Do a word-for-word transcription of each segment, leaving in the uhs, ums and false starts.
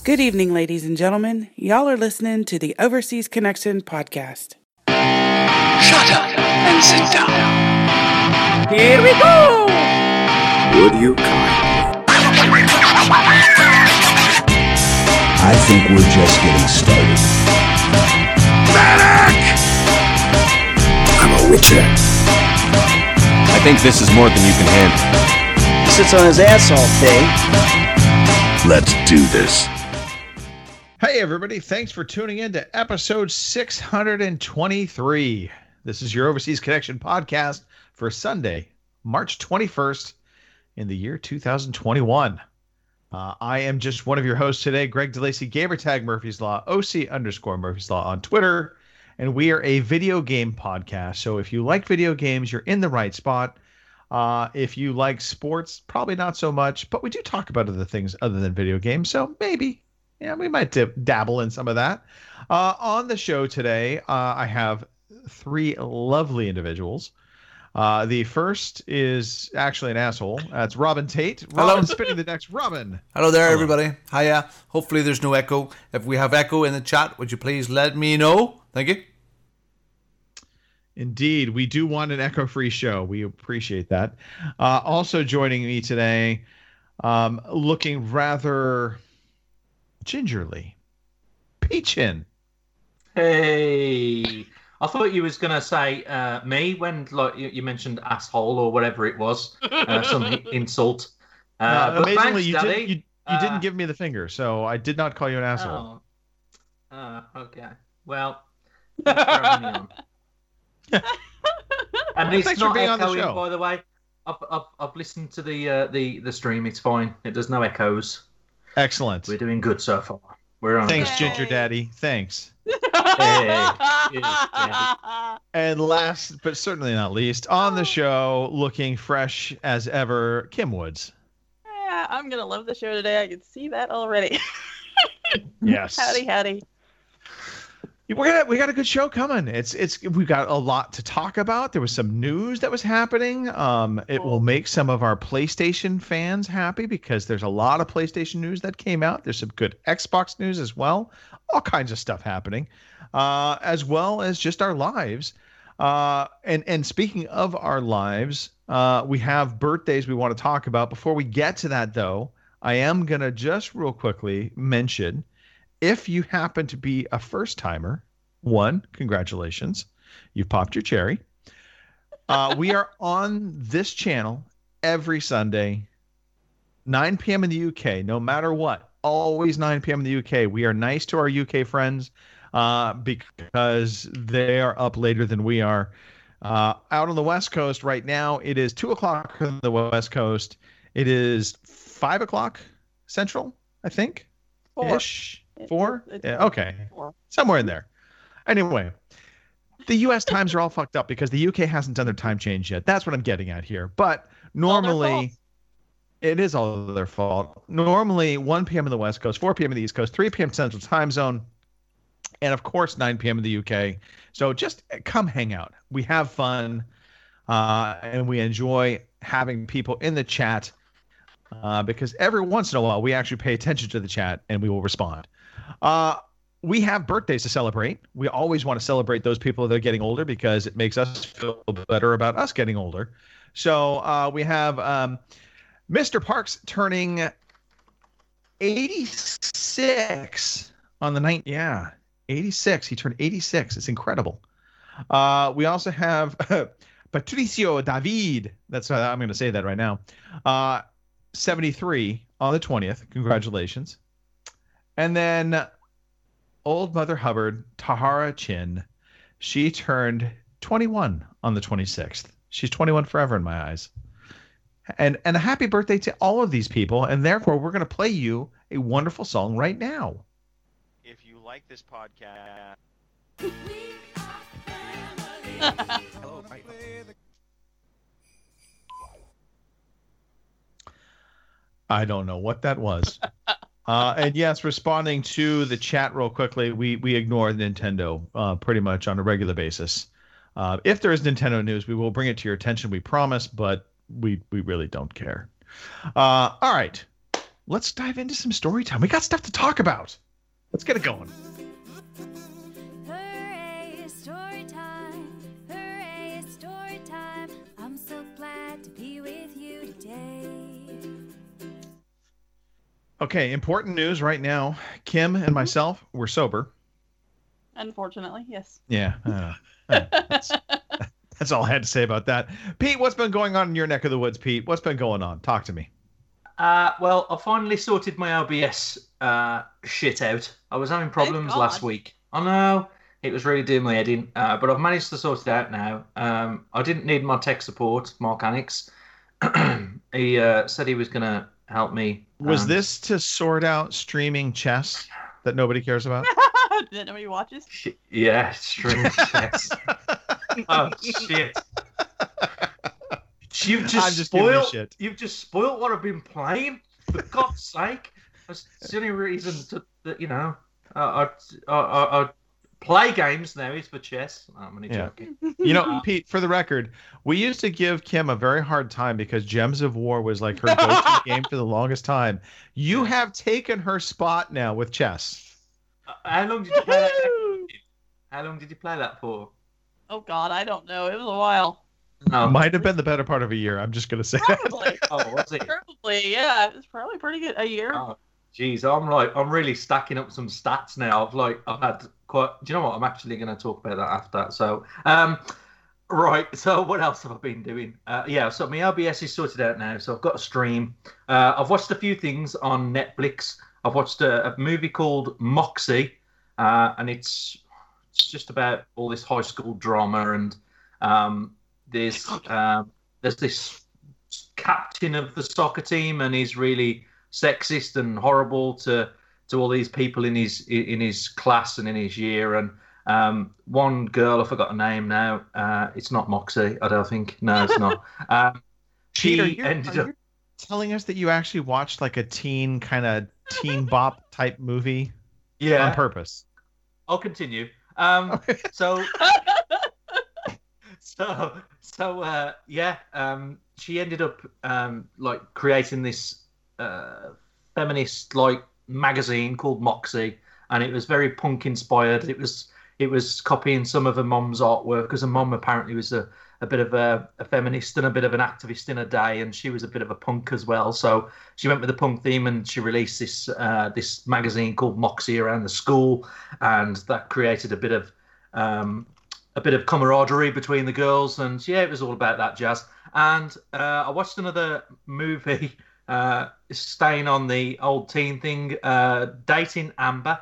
Good evening, ladies and gentlemen. Y'all are listening to the Overseas Connection podcast. Shut up and sit down. Here we go! Would you kindly? I think we're just getting started. Medic! I'm a witcher. I think this is more than you can handle. He sits on his ass all day. Let's do this. Hey everybody, thanks for tuning in to episode six hundred twenty-three. This is your Overseas Connection podcast for Sunday, March twenty-first in the year two thousand twenty-one. Uh, I am just one of your hosts today, Greg DeLacy, Gamertag Murphy's Law, O C underscore Murphy's Law on Twitter, and we are a video game podcast. So if you like video games, you're in the right spot. Uh, if you like sports, probably not so much, but we do talk about other things other than video games, so maybe. Yeah, we might dip, dabble in some of that. Uh, on the show today, uh, I have three lovely individuals. Uh, the first is actually an asshole. That's Robin Tate. Robin Hello. spinning the decks. Robin. Hello there, Hello. everybody. Hiya. Hopefully there's no echo. If we have echo in the chat, would you please let me know? Thank you. Indeed, we do want an echo-free show. We appreciate that. Uh, also joining me today, um, looking rather gingerly, Peachin. Hey, I thought you was gonna say uh, me when like you, you mentioned asshole or whatever it was, uh, some insult. Uh, Uh, but amazingly, thanks, you, Daddy. did, you, you Uh, didn't give me the finger, so I did not call you an asshole. Oh, uh, okay. Well, thanks for having me on. And it's Thanks for not being on the echoing, show. by the way. I've, I've, I've listened to the uh, the the stream. It's fine. It does no echoes. Excellent. We're doing good so far. We're on. Thanks, a good Ginger Daddy. Thanks. Hey, cheers, Daddy. And last but certainly not least, on the show, looking fresh as ever, Kim Woods. Yeah, I'm gonna love the show today. I can see that already. Yes. Howdy, howdy. We got we got a good show coming. It's it's we got a lot to talk about. There was some news that was happening. Um, it will make some of our PlayStation fans happy because there's a lot of PlayStation news that came out. There's some good Xbox news as well. All kinds of stuff happening, uh, as well as just our lives. Uh, and and speaking of our lives, uh, we have birthdays we want to talk about. Before we get to that, though, I am gonna just real quickly mention. If you happen to be a first timer, one, congratulations. You've popped your cherry. Uh, we are on this channel every Sunday, nine p.m. in the U K, no matter what. Always nine p.m. in the U K. We are nice to our U K friends uh, because they are up later than we are. Uh, out on the West Coast right now, it is two o'clock on the West Coast. It is five o'clock Central, I think. Four. Ish. Four? It's- Yeah, okay. Four. Somewhere in there. Anyway, the U S times are all fucked up because the U K hasn't done their time change yet. That's what I'm getting at here. But normally, it is all their fault. Normally, one p.m. in the West Coast, four p.m. in the East Coast, three p.m. Central Time Zone, and of course, nine p.m. in the U K. So just come hang out. We have fun, uh, and we enjoy having people in the chat uh, because every once in a while, we actually pay attention to the chat and we will respond. Uh, we have birthdays to celebrate. We always want to celebrate those people that are getting older because it makes us feel better about us getting older. So uh, we have um, Mister Parks turning eighty-six on the night. Yeah, eighty-six. He turned eighty-six. It's incredible. Uh, we also have Patricio David. That's uh, I'm going to say that right now. Uh, seventy-three on the twentieth. Congratulations. And then Old Mother Hubbard, Tahara Chin, she turned twenty-one on the twenty-sixth. She's twenty-one forever in my eyes. And and a happy birthday to all of these people. And therefore, we're going to play you a wonderful song right now. If you like this podcast... Hello, I don't know what that was. Uh, and yes, responding to the chat real quickly, we we ignore Nintendo uh, pretty much on a regular basis. Uh, if there is Nintendo news, we will bring it to your attention, we promise, but we, we really don't care. Uh, all right. let's dive into some story time. We got stuff to talk about. Let's get it going. Hooray, story time. Hooray, story time. I'm so glad to be with you today. Okay, important news right now. Kim and myself, we're sober. Unfortunately, yes. Yeah. Uh, uh, that's, that's all I had to say about that. Pete, what's been going on in your neck of the woods, Pete? What's been going on? Talk to me. Uh, well, I finally sorted my O B S uh, shit out. I was having problems last week. I know. It was really doing my head in. Uh, but I've managed to sort it out now. Um, I didn't need my tech support, Mark Anix. he uh, said he was going to help me. Was um, this to sort out streaming chess that nobody cares about? That nobody watches? Yeah, streaming chess. Oh, shit. You've just, I'm just giving you spoiled. shit. You've just spoiled what I've been playing. For God's sake, that's the only reason to, that you know. I, I, I, I play games now. Is for chess. I'm only Yeah. joking. You know, Pete, for the record, we used to give Kim a very hard time because Gems of War was like her go-to game for the longest time. You have taken her spot now with chess. Uh, How long did you play that? Game? How long did you play that for? Oh God, I don't know. It was a while. No. Might have been the better part of a year. I'm just going to say Probably. Oh, was it? Probably, yeah. It was probably pretty good. A year. Oh, geez, I'm like, I'm really stacking up some stats now. I've like, I've had quite. Do you know what? I'm actually going to talk about that after. So, um, right. So, what else have I been doing? Uh, yeah. So my O B S is sorted out now. So I've got a stream. Uh, I've watched a few things on Netflix. I've watched a, a movie called Moxie, uh, and it's it's just about all this high school drama and um. There's um, there's this captain of the soccer team, and he's really sexist and horrible to to all these people in his in his class and in his year. And um, one girl, I forgot her name now. Uh, it's not Moxie, I don't think. No, it's not. Um, she Peter, you're, ended are up you telling us that you actually watched like a teen kind of teen bop type movie yeah. on purpose. I'll continue. Um, so. So, so uh, yeah, um, she ended up um, like creating this uh, feminist like magazine called Moxie, and it was very punk inspired. It was it was copying some of her mom's artwork because her mom apparently was a, a bit of a, a feminist and a bit of an activist in her day, and she was a bit of a punk as well. So she went with the punk theme, and she released this uh, this magazine called Moxie around the school, and that created a bit of um, a bit of camaraderie between the girls, and yeah, it was all about that jazz. And uh, I watched another movie, uh, staying on the old teen thing, uh, Dating Amber.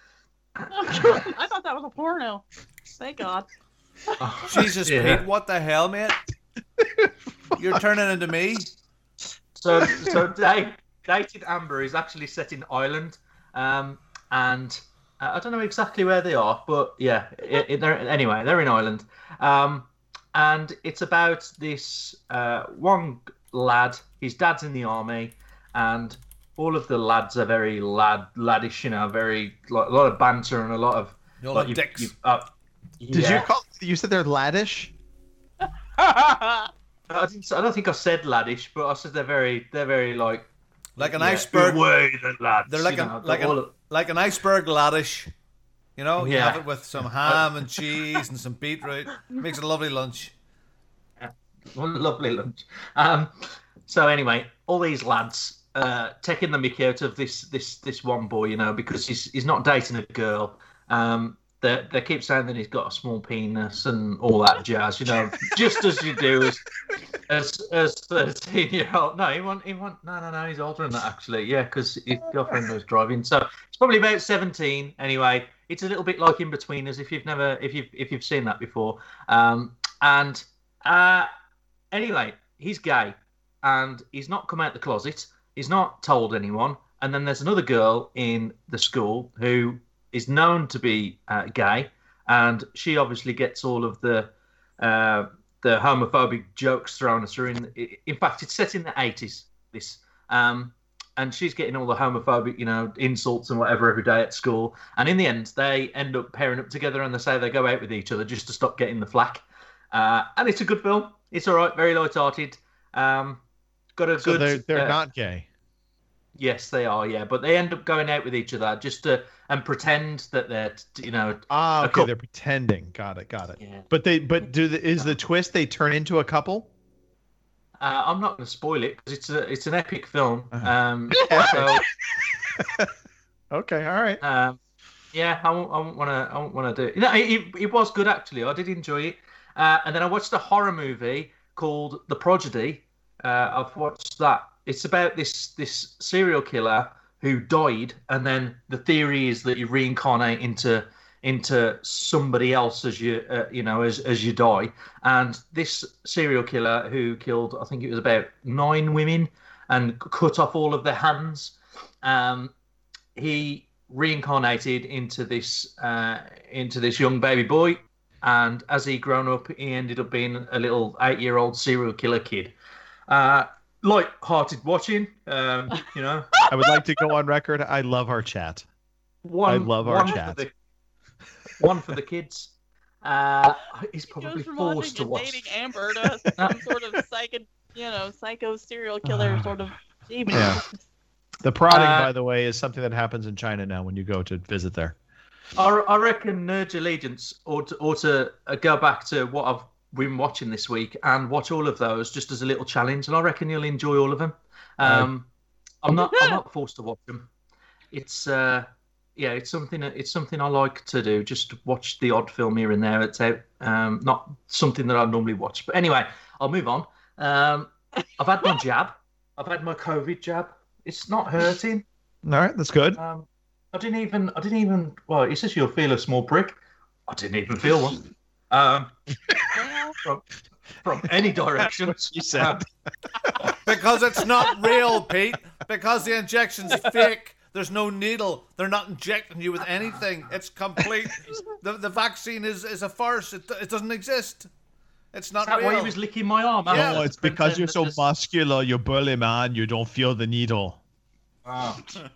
I thought that was a porno. Thank God. Oh, Jesus, yeah. Pete, what the hell, mate? You're turning into me. So, so Date, Dating Amber is actually set in Ireland, um, and uh, I don't know exactly where they are, but yeah, it, it, they're, anyway, they're in Ireland, um, and it's about this uh, one lad. His dad's in the army, and all of the lads are very lad laddish, you know, very like, a lot of banter and a lot of You're like, like you- dicks. you- uh, Did yeah. you call? You said they're laddish. I, didn't, I don't think I said laddish, but I said they're very, they're very like Like an yeah, iceberg. good way, the lads. They're like, you an, know, like, all an, of- like an iceberg laddish. You know, you Yeah. have it with some ham and cheese and some beetroot. Makes it a lovely lunch. What a lovely lunch. Um, so anyway, all these lads uh, taking the mickey out of this this this one boy, you know, because he's he's not dating a girl. Um, they they keep saying that he's got a small penis and all that jazz, you know, just as you do as as as thirteen year old. No, he want he want no no no. He's older than that actually. Yeah, because his girlfriend was driving. So it's probably about seventeen. Anyway, it's a little bit like In Betweeners if you've never if you've if you've seen that before. Um, and uh. Anyway, he's gay, and he's not come out the closet. He's not told anyone. And then there's another girl in the school who is known to be uh, gay, and she obviously gets all of the uh, the homophobic jokes thrown at her. In, in fact, it's set in the eighties. This, um, and she's getting all the homophobic, you know, insults and whatever every day at school. And in the end, they end up pairing up together, and they say they go out with each other just to stop getting the flack. Uh, and it's a good film. It's all right, very light-hearted. Um, got a So good. they're they're uh, not gay. Yes, they are. Yeah, but they end up going out with each other just to and pretend that they're, you know. Ah, a okay. couple. They're pretending. Got it. Got it. Yeah. But they, but do the, is the twist they turn into a couple? Uh, I'm not going to spoil it because it's a it's an epic film. Uh-huh. Um, so Okay. All right. um, yeah, I won't, I won't want to I won't want to do it. No, it, it was good actually. I did enjoy it. Uh, and then I watched a horror movie called The Prodigy. Uh, I've watched that. It's about this this serial killer who died, and then the theory is that you reincarnate into into somebody else as you uh, you know as as you die. And this serial killer who killed, I think it was about nine women and cut off all of their hands. Um, he reincarnated into this uh, into this young baby boy, and as he grown up, he ended up being a little eight-year-old serial killer kid. Uh, light-hearted watching, um, you know. I would like to go on record. I love our chat. One, I love our one chat. For the, one for the kids. Uh, he's He probably goes from forced watching to and watch. dating Amber to some sort of psycho, you know, psycho serial killer sort of demon. Yeah. The prodding, Uh, by the way, is something that happens in China now when you go to visit there. I, I reckon Nerd Allegiance ought to, ought to uh, go back to what I've been watching this week and watch all of those just as a little challenge, and I reckon you'll enjoy all of them. Um, I'm not I'm not forced to watch them. It's uh, yeah, it's something it's something I like to do. Just watch the odd film here and there. It's out, um, not something that I normally watch. But anyway, I'll move on. Um, I've had my jab. I've had my COVID jab. It's not hurting. All right, that's good. Um, I didn't even, I didn't even, well, it says you'll feel a small prick. I didn't even feel one. Um, from, from any direction. You said. Because it's not real, Pete. Because the injection's fake. There's no needle. They're not injecting you with anything. It's complete. The the vaccine is, is a farce. It, it doesn't exist. It's not Is that real. why he was licking my arm? Yeah. Oh, it's because you're so Just- muscular, you're burly man, you don't feel the needle. Oh.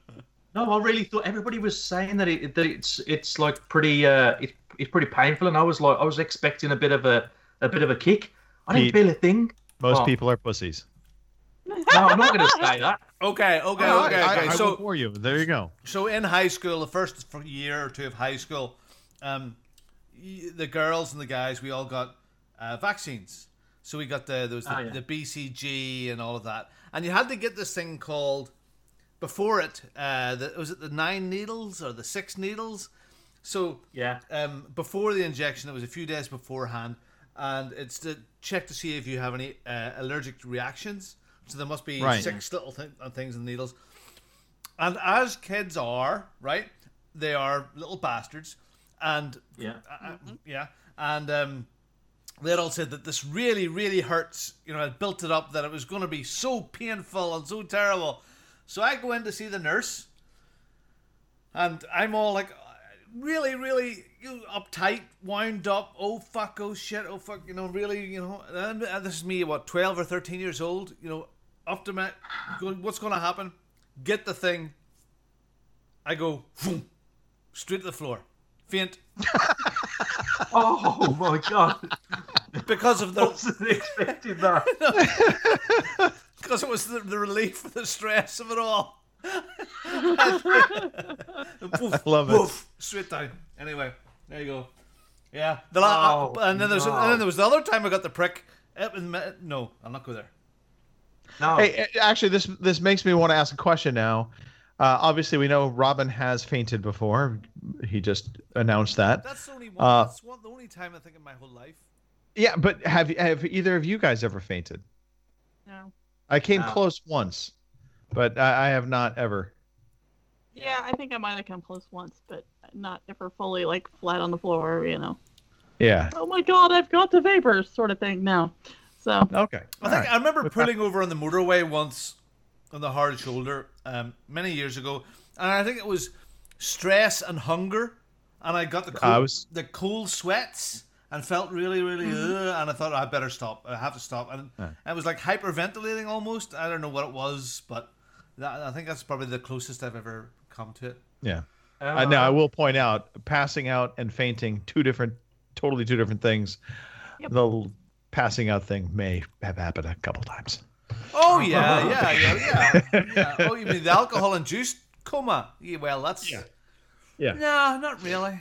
No, I really thought everybody was saying that it that it's it's like pretty uh it, it's pretty painful, and I was like I was expecting a bit of a a bit of a kick. I didn't Pete, feel a thing. Most Oh. people are pussies. No, I'm not going to say that. Okay, okay, I- okay, I- okay. I so will for you. There you go. So in high school, the first year or two of high school, um, y- the girls and the guys, we all got uh, vaccines. So we got the there was the, Oh, yeah. the B C G and all of that, and you had to get this thing called before it. Uh, the, was it the nine needles or the six needles? So Yeah. um, before the injection, it was a few days beforehand, and it's to check to see if you have any uh, allergic reactions. So there must be Right. six little th- things in the needles. And as kids are, right, they are little bastards. And Yeah. uh, uh, yeah, and um, they'd all said that this really, really hurts. You know, I built it up that it was going to be so painful and so terrible. So I go in to see the nurse, and I'm all like, really, really you know, uptight, wound up. Oh fuck! Oh shit! Oh fuck! You know, really, you know. And, and this is me, what, twelve or thirteen years old. You know, up to my, going, what's going to happen? Get the thing. I go, boom, straight to the floor, faint. Oh my god! Because of the Wasn't expecting that. because it was the, the relief, the stress of it all. I love it. Woof, straight down. Anyway, there you go. Yeah, the la- Oh, and then there's no. and then there was the other time I got the prick. It was me- no, I'll not go there. No. Hey, actually, this this makes me want to ask a question now. Uh, obviously, we know Robin has fainted before. He just announced that. That's only one. Uh, that's one, the only time I think in my whole life. Yeah, but have have either of you guys ever fainted? No. I came No. close once, but I, I have not ever. Yeah, I think I might have come close once, but not ever fully like flat on the floor, you know. Yeah. Oh my god, I've got the vapors sort of thing now. So Okay. I think I remember pulling over on the motorway once on the hard shoulder um, many years ago, and I think it was stress and hunger, and I got the cold, I was- the cold sweats and felt really, really, uh, and I thought I better stop. I have to stop, and I was like hyperventilating almost. I don't know what it was, but that, I think that's probably the closest I've ever come to it. Yeah. Uh, Uh, now I will point out, passing out and fainting, two different, totally two different things. Yep. The l- passing out thing may have happened a couple times. Oh yeah, yeah, yeah, yeah. yeah. Oh, you mean the alcohol-induced coma? Yeah, well, that's Yeah. Yeah. No, not really.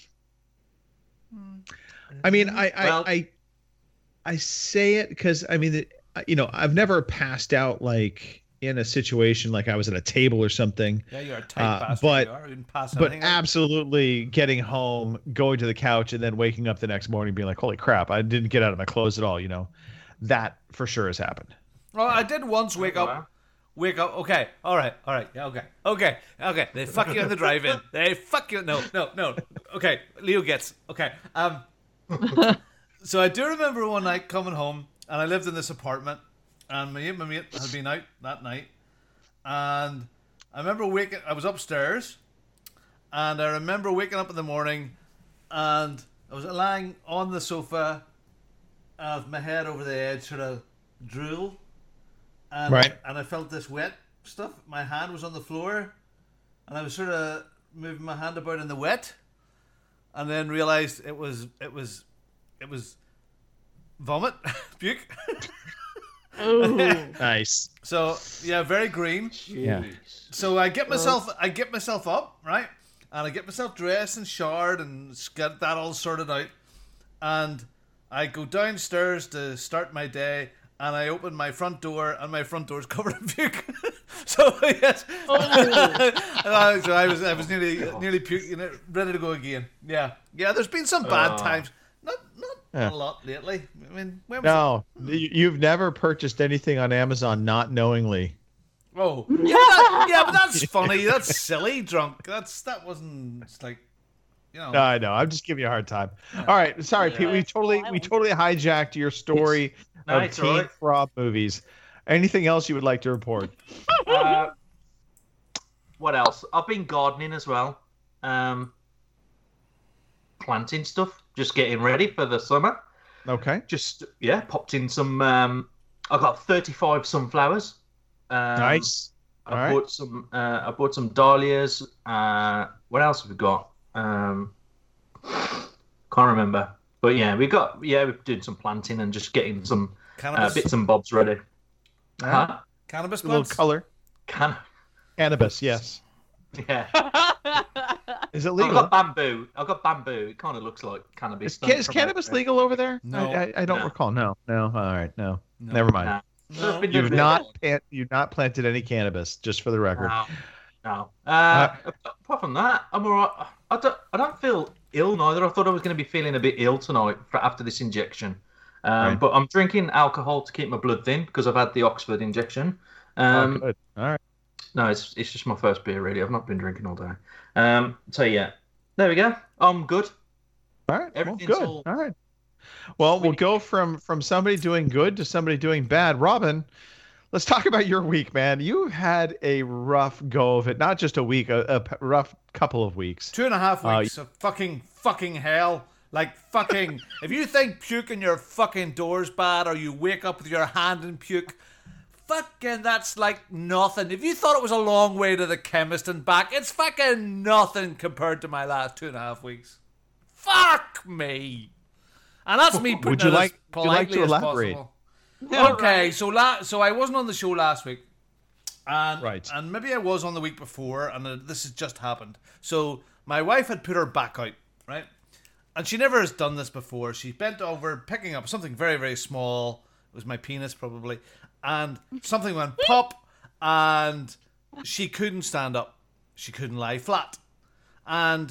I mean, I I Well- I, I say it because I mean, it, you know, I've never passed out like in a situation like I was at a table or something. Yeah, you're a tight Uh, bastard. but- you are. You didn't pass But anything out. absolutely getting home, going to the couch, and then waking up the next morning being like, holy crap, I didn't get out of my clothes at all, you know. That for sure has happened. Well, I did once wake up. Wake up. Okay. All right. All right. Yeah. Okay. Okay. Okay. They fuck you in the drive-in. They fuck you. No. No. No. Okay. Leo gets. Okay. Um. So I do remember one night coming home, and I lived in this apartment, and my my mate had been out that night, and I remember waking. I was upstairs, and I remember waking up in the morning, and I was lying on the sofa, and with my head over the edge, sort of drool. And, Right. and I felt this wet stuff. My hand was on the floor, and I was sort of moving my hand about in the wet, and then realized it was it was it was vomit, puke. Ooh. Nice. So yeah, very green. Yeah. So I get myself I get myself up, right, and I get myself dressed and showered and get that all sorted out, and I go downstairs to start my day. And I opened my front door, and my front door is covered in puke. so yes, Uh, so I was I was nearly nearly puke, you know, ready to go again. Yeah, yeah. There's been some bad times, not not Yeah. a lot lately. I mean, when was No, you- you've never purchased anything on Amazon not knowingly. it? Oh, yeah, but that, yeah, but that's funny. That's silly, drunk. That's that wasn't it's like, you know. No, I know. I'm just giving you a hard time. All right, sorry, Pete. We totally we totally hijacked your story No, of it's teen all right. Rob movies. Anything else you would like to report? Uh, what else? I've been gardening as well. Um, planting stuff. Just getting ready for the summer. Okay. Just, yeah, popped in some... Um, I've got thirty-five sunflowers. Um, Nice. I All right. bought some. Uh, I bought some dahlias. Uh, what else have we got? Um, can't remember. But yeah, we got. Yeah, we're doing some planting and just getting some uh, Cannabis, bits and bobs ready. Huh? cannabis A little plants. color. Can Cannabis, yes. yeah. Is it I've legal? got bamboo. I've got bamboo. It kind of looks like cannabis. Is, ca- is cannabis legal over there? No. I, I, I don't No. recall. No, no. All right, no. No. Never mind. Nah. No. I've been doing You've a bit not of- plant, you've not planted any cannabis, just for the record. No. No. Uh, apart from that, I'm alright. I don't. I don't feel ill neither. I thought I was going to be feeling a bit ill tonight for, after this injection. Um, Right. But I'm drinking alcohol to keep my blood thin because I've had the Oxford injection. Oh, Um, good. All right. no, it's it's just my first beer really. I've not been drinking all day. Um, so yeah, there we go. I'm good. All right. Well, everything's good. all- All right. Well, we'll go from from somebody doing good to somebody doing bad. Robin, let's talk about your week, man. You've had a rough go of it. Not just a week, a, a p- rough couple of weeks. Two and a half Uh, weeks of fucking fucking hell. Like fucking. If you think puke in your fucking door's bad, or you wake up with your hand in puke, fucking that's like nothing. If you thought it was a long way to the chemist and back, it's fucking nothing compared to my last two and a half weeks. Fuck me. And that's me putting Would you it like- as would you like politely to as elaborate? possible. Okay, so la- so I wasn't on the show last week. And, Right. and maybe I was on the week before, and uh, this has just happened. So my wife had put her back out, right? And she never has done this before. She bent over, picking up something very, very small. It was my penis, probably. And something went pop, and she couldn't stand up. She couldn't lie flat. And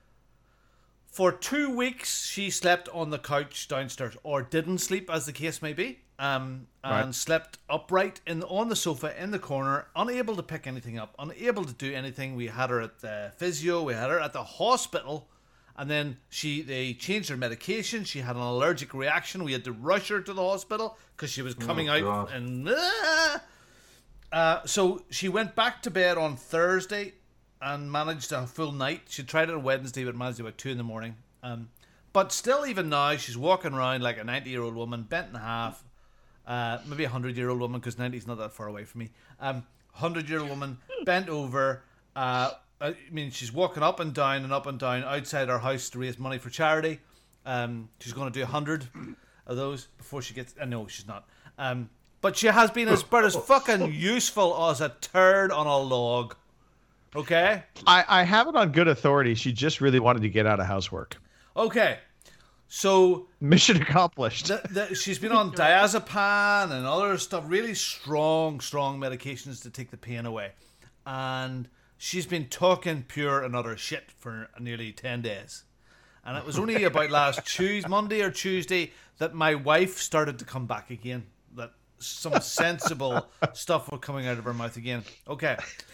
for two weeks, she slept on the couch downstairs, or didn't sleep, as the case may be, um, and Right. slept upright in on the sofa in the corner, unable to pick anything up, unable to do anything. We had her at the physio, we had her at the hospital, and then she they changed her medication. She had an allergic reaction. We had to rush her to the hospital because she was coming Oh, out God. and. Ah! Uh, so she went back to bed on Thursday and managed a full night. She tried it on Wednesday, but managed about two in the morning. Um, but still, even now, she's walking around like a ninety-year-old woman, bent in half. Uh, maybe a hundred-year-old woman, because ninety is not that far away from me. Um, hundred-year-old woman, bent over. Uh, I mean, she's walking up and down and up and down outside our house to raise money for charity. Um, she's going to do a hundred of those before she gets. Uh, no, she's not. Um, but she has been as about as fucking useful as a turd on a log. Okay? I, I have it on good authority. She just really wanted to get out of housework. Okay. So mission accomplished. The, the, she's been on diazepam and other stuff, really strong, strong medications to take the pain away. And she's been talking pure and utter shit for nearly ten days. And it was only about last Tuesday, Monday or Tuesday that my wife started to come back again. That some sensible stuff was coming out of her mouth again. Okay.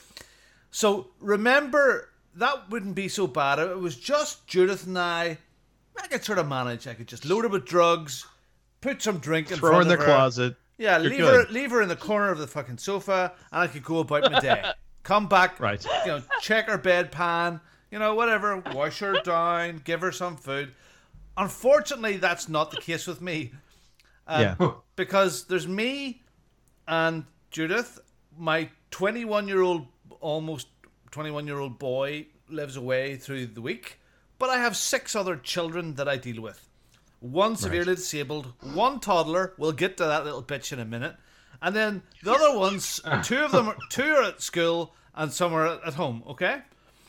So remember, that wouldn't be so bad. It was just Judith and I. I could sort of manage. I could just load her with drugs, put some drink in Throw front her in of the her. closet. Yeah, You're leave good. her leave her in the corner of the fucking sofa, and I could go about my day. Come back, right? You know, check her bedpan, you know, whatever. Wash her down, give her some food. Unfortunately, that's not the case with me. Um, Yeah. Because there's me and Judith. My twenty-one-year-old, almost twenty-one-year-old boy lives away through the week. But I have six other children that I deal with. One severely right. disabled, one toddler. We'll get to that little bitch in a minute. And then the other ones, two of them, are, two are at school and some are at home, okay?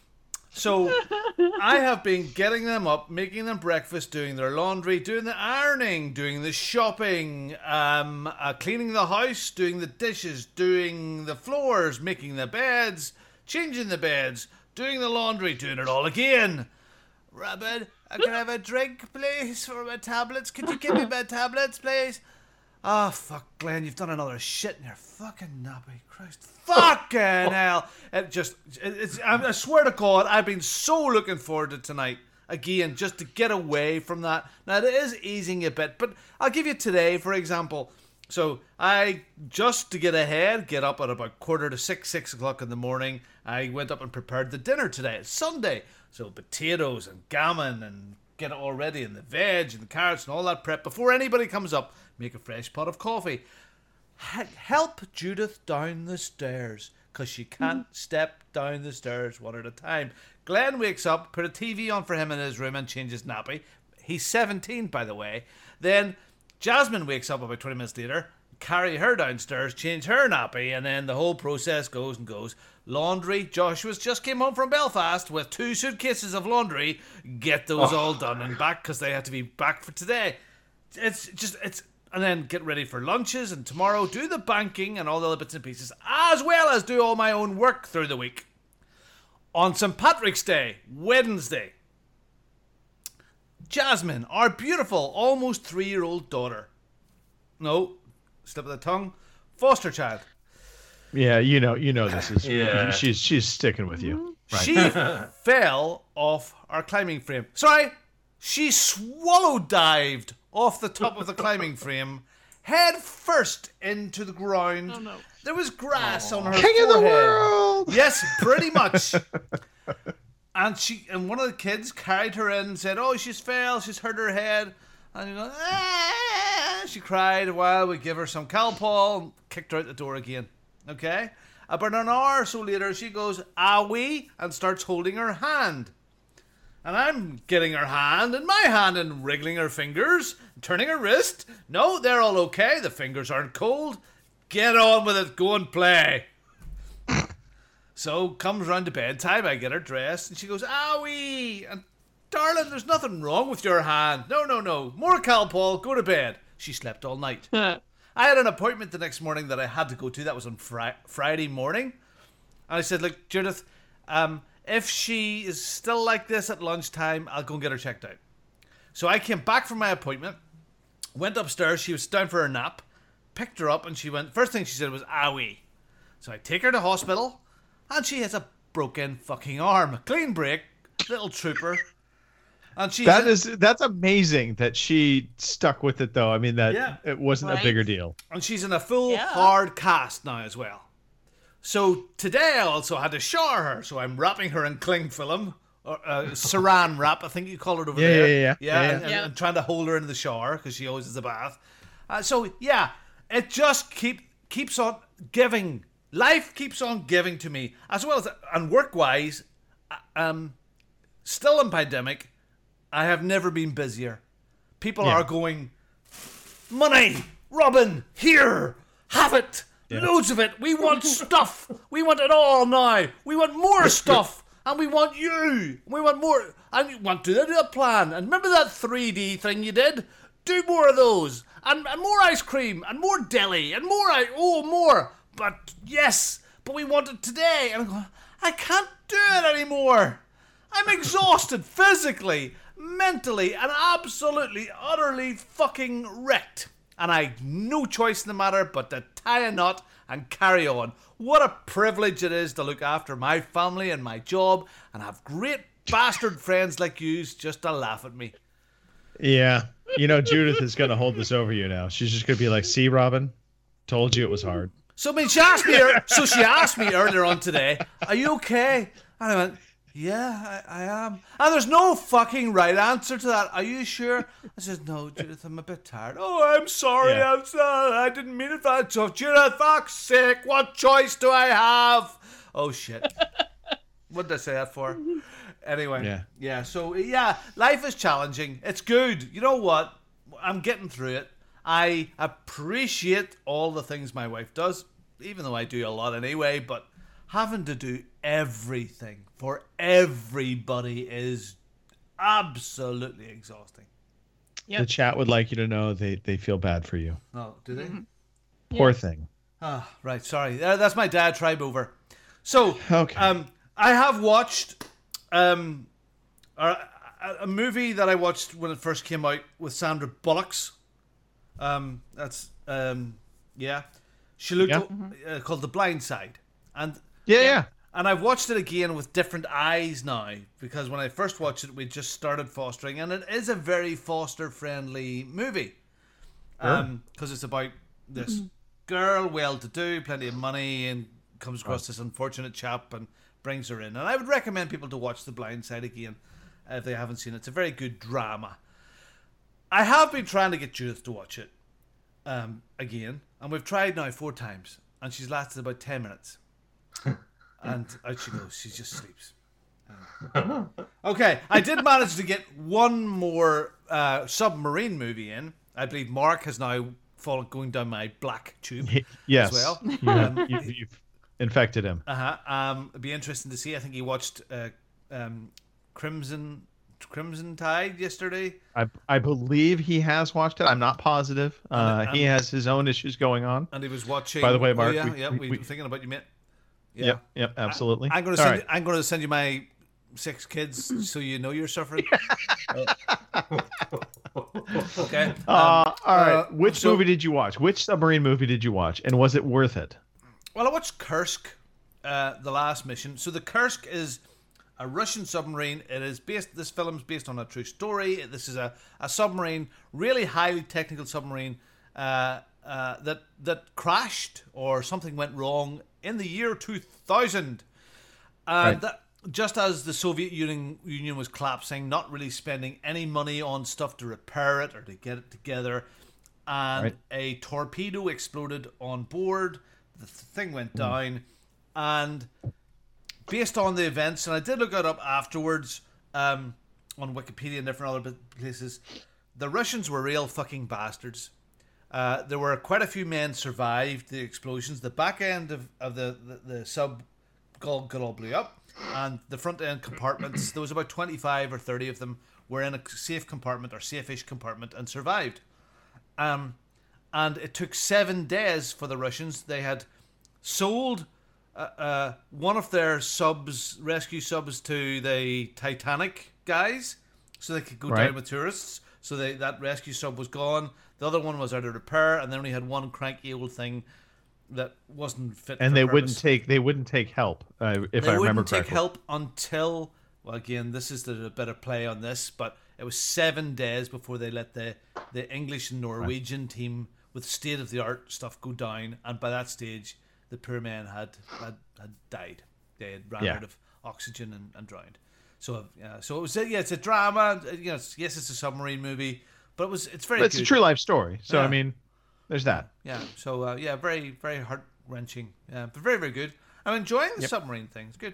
So I have been getting them up, making them breakfast, doing their laundry, doing the ironing, doing the shopping, um, uh, cleaning the house, doing the dishes, doing the floors, making the beds, changing the beds, doing the laundry, doing it all again. Robert, I can I have a drink, please, for my tablets? Could you give me my tablets, please? Oh, fuck, Glenn, you've done another shit in your fucking nappy. Christ. Fucking hell. It just, it, it's, I swear to God, I've been so looking forward to tonight. Again, just to get away from that. Now, it is easing a bit, but I'll give you today, for example. So, I, just to get ahead, get up at about quarter to six, six o'clock in the morning. I went up and prepared the dinner today. It's Sunday. So potatoes and gammon and get it all ready and the veg and the carrots and all that prep. Before anybody comes up, make a fresh pot of coffee. H- help Judith down the stairs because she can't mm-hmm. step down the stairs one at a time. Glenn wakes up, put a T V on for him in his room and changes nappy. He's seventeen, by the way. Then Jasmine wakes up about twenty minutes later, carry her downstairs, change her nappy, and then the whole process goes and goes. Laundry. Joshua's just came home from Belfast with two suitcases of laundry. Get those oh. all done and back because they had to be back for today. It's just, it's, and then get ready for lunches and tomorrow do the banking and all the other bits and pieces, as well as do all my own work through the week. On Saint Patrick's Day, Wednesday, Jasmine, our beautiful, almost three-year-old daughter. No, slip of the tongue. Foster child. Yeah, you know, you know this is. Yeah. She's she's sticking with you. Right. She fell off our climbing frame. Sorry, she swallow dived off the top of the climbing frame, head first into the ground. Oh, no. There was grass Aww. on her King forehead. of the world. Yes, pretty much. And she and one of the kids carried her in and said, "Oh, she's fell. She's hurt her head." And you know, ah! She cried a while. We give her some Calpol and kicked her out the door again. Okay? About an hour or so later, she goes, "Ah, we," and starts holding her hand. And I'm getting her hand in my hand and wriggling her fingers, turning her wrist. No, they're all okay. The fingers aren't cold. Get on with it. Go and play. So comes round to bedtime. I get her dressed, and she goes, "Owie!" And darling, there's nothing wrong with your hand. No, no, no. More Calpol. Go to bed. She slept all night. I had an appointment the next morning that I had to go to. That was on fri- Friday morning. And I said, "Look, Judith, um, if she is still like this at lunchtime, I'll go and get her checked out." So I came back from my appointment, went upstairs. She was down for her nap, picked her up, and she went, first thing she said was, "Owie." So I take her to hospital, and she has a broken fucking arm. Clean break, little trooper. And she's that in, is that's amazing that she stuck with it though. I mean that Yeah. it wasn't Right. a bigger deal. and she's in a full Yeah. hard cast now as well. So today I also had to shower her. So I'm wrapping her in cling film, or uh, saran wrap, I think you call it over Yeah, there. yeah, yeah. yeah, Yeah, and, and- yeah. and trying to hold her in the shower because she always has a bath. Uh, so yeah, it just keep keeps on giving. Life keeps on giving to me, as well as and work wise. Um, still in pandemic, I have never been busier. People Yeah. are going, "Money, Robin, here, Have it. Yeah. Loads of it. We want stuff. We want it all now. We want more stuff. And we want you. We want more. And we want to do a plan. And remember that three D thing you did? Do more of those. And, and more ice cream. And more deli. And more. Oh, more. But yes. But we want it today. And I'm going, I can't do it anymore. I'm exhausted physically, mentally, and absolutely, utterly fucking wrecked. And I have no choice in the matter but to tie a knot and carry on. What a privilege it is to look after my family and my job and have great bastard friends like yous just to laugh at me. Yeah. You know, Judith is going to hold this over you now. She's just going to be like, see, Robin? Told you it was hard. So, I mean, she asked me, so she asked me earlier on today, are you okay? And I went, yeah, I, I am. And there's no fucking right answer to that. Are you sure? I said, no, Judith, I'm a bit tired. Oh, I'm sorry. Yeah. I'm sorry. I didn't mean it that tough. Judith, fuck's sake, what choice do I have? Oh, shit. What did I say that for? Anyway. Yeah. Yeah, so, yeah, life is challenging. It's good. You know what? I'm getting through it. I appreciate all the things my wife does, even though I do a lot anyway, but having to do everything for everybody is absolutely exhausting. Yep. The chat would like you to know they, they feel bad for you. Oh, do they? Mm-hmm. Poor Yeah. thing. Ah, right, sorry. Uh, That's my dad tribe over. So, Okay. um, I have watched um, a, a movie that I watched when it first came out with Sandra Bullock. Um, that's, um, yeah. She looked Yeah. uh, called The Blind Side. And Yeah, yeah. And I've watched it again with different eyes now, because when I first watched it, we just started fostering, and it is a very foster-friendly movie. Um, because it's about this girl, well-to-do, plenty of money, and comes across this unfortunate chap and brings her in. And I would recommend people to watch The Blind Side again if they haven't seen it. It's a very good drama. I have been trying to get Judith to watch it um, again, and we've tried now four times, and she's lasted about ten minutes. And out she goes. She just sleeps. Um, okay, I did manage to get one more uh, submarine movie in. I believe Mark has now fallen going down my black tube Yes. as well. You, Um, you, you've infected him. uh-huh. Um, it'd be interesting to see. I think he watched uh, um, Crimson Crimson Tide yesterday. I I believe he has watched it. I'm not positive. Uh, And- he and- has his own issues going on. And he was watching. By the way, oh, Mark, yeah, we- yeah, we- we, we- were thinking about you, mate. Yeah. Yep, yep, absolutely. I'm going to All send. right. You, I'm going to send you my six kids, so you know you're suffering. Okay. Uh, all right. uh, Which so- movie did you watch? Which submarine movie did you watch? And was it worth it? Well, I watched Kursk, uh, the last mission. So the Kursk is a Russian submarine. It is based. This film's based on a true story. This is a, a submarine, really highly technical submarine uh, uh, that that crashed or something went wrong in the year two thousand. And Right. that, just as the Soviet Union, Union was collapsing, not really spending any money on stuff to repair it or to get it together, and Right. a torpedo exploded on board. The thing went down, and based on the events, and I did look it up afterwards um, on Wikipedia and different other bit- places, the Russians were real fucking bastards. Uh, there were quite a few men survived the explosions. The back end of, of the, the, the sub got, got all blew up, and the front end compartments, there was about twenty-five or thirty of them, were in a safe compartment or safe-ish compartment and survived. Um, and it took seven days for the Russians. They had sold uh, uh, one of their subs, rescue subs, to the Titanic guys, so they could go Right. down with tourists. So they, that rescue sub was gone. The other one was out of repair, and they only had one cranky old thing that wasn't fit. And for they purpose. wouldn't take they wouldn't take help uh, if They I remember wouldn't take correctly. help until, well, again, this is the bit of play on this, but it was seven days before they let the the English and Norwegian team with state of the art stuff go down, and by that stage, the poor men had had, had died. They had ran Yeah. out of oxygen and, and drowned. So, yeah, so it was. Yeah, it's a drama. You know, it's, yes, it's a submarine movie, but it was. It's very. But it's good. a true life story. So Yeah. I mean, there's that. Yeah. So uh, yeah, very very heart wrenching. Yeah, but very very good. I'm enjoying the Yep. submarine thing. It's good.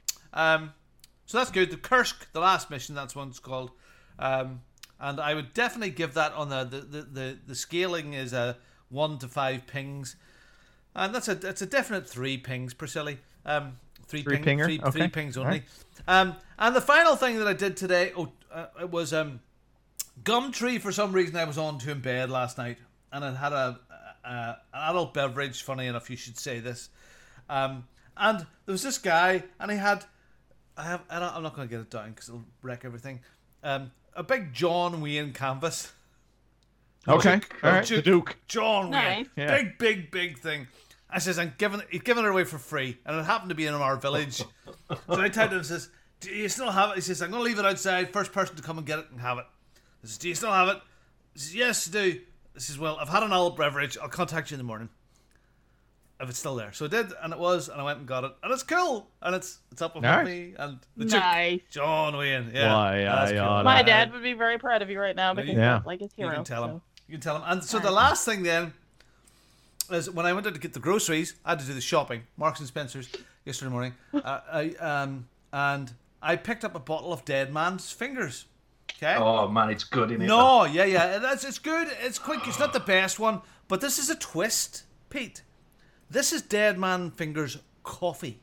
Um, so that's good. The Kursk, the last mission. That's what it's called. Um, and I would definitely give that on the the the the, the scaling is a one to five pings. and that's a that's a definite three pings per silly. Um, three, Three ping, pinger? three, Okay. three pings only. Alright. Um, and the final thing that I did today, oh, uh, it was um, Gumtree. For some reason, I was on to in bed last night, and it had a, a, a an adult beverage. Funny enough, you should say this. Um, and there was this guy, and he had. I have. I don't, I'm not going to get it down because it'll wreck everything. Um, a big John Wayne canvas. Okay. Duke, All right. Duke, The Duke. John Nice. Wayne. Yeah. Big, big, big thing. I says, I'm giving he's giving it away for free. And it happened to be in our village. So I typed in and says, do you still have it? He says, I'm going to leave it outside. First person to come and get it and have it. I says, do you still have it? He says, yes, I do. I says, well, I've had an adult beverage. I'll contact you in the morning if it's still there. So I did, and it was, and I went and got it. And it's cool. And it's it's up with Nice. me. And the Nice. chick, John Wayne. Yeah. Why, that's I cool. oughta- My dad would be very proud of you right now because Yeah. he's like his You hero. can tell him. so. You can tell him. And so the last thing then is when I went out to get the groceries, I had to do the shopping, Marks and Spencer's, yesterday morning. uh, I um and I picked up a bottle of Dead Man's Fingers. Okay. Oh man, it's good in it. No, yeah, yeah, that's it's good. It's quick. It's not the best one, but this is a twist, Pete. This is Dead Man Fingers coffee,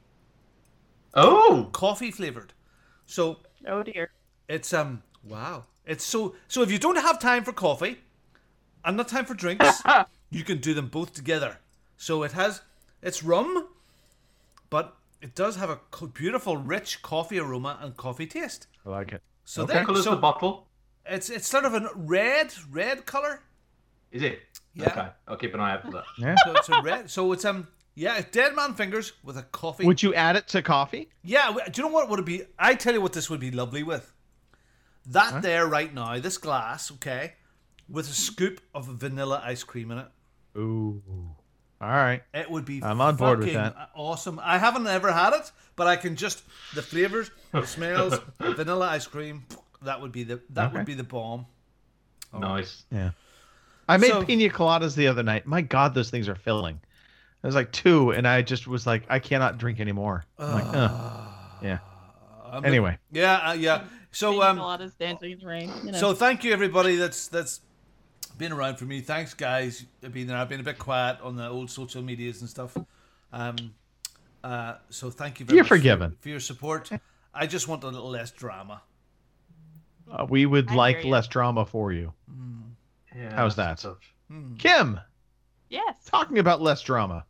Oh, coffee flavored. So Oh dear. it's um wow. It's so so if you don't have time for coffee and not time for drinks, you can do them both together. So it has it's rum, but it does have a co- beautiful, rich coffee aroma and coffee taste. I like it. So Okay. there, colour's so the bottle. it's it's sort of a red red color. Is it? Yeah. Okay, I'll keep an eye out for that. Yeah. So it's a red. So it's um yeah, it's Dead Man Fingers with a coffee. Would you add it to coffee? Yeah, w- do you know what would it be? I tell you what this would be lovely with. That there right now, this glass, okay, with a scoop of vanilla ice cream in it. Ooh. All right. It would be I'm on board with fucking that. awesome. I haven't ever had it, but I can just the flavors, the smells, vanilla ice cream. That would be the that Okay. would be the bomb. Nice. Yeah. I made So- pina coladas the other night. My God, those things are filling. I was like two, and I just was like, I cannot drink anymore. I'm like, uh. Yeah. I'm Anyway. Yeah, uh, yeah. So Pina um, coladas, dancing in the rain. You know. so thank you everybody that's that's been around for me. Thanks guys, I've been there. I've been a bit quiet on the old social medias and stuff. Um, uh, so thank you very You're much for- forgiven. for your support. I just want a little less drama. Uh, we would I like hear ya. less drama for you. Yeah, How's that's that? tough. Kim, yes. talking about less drama.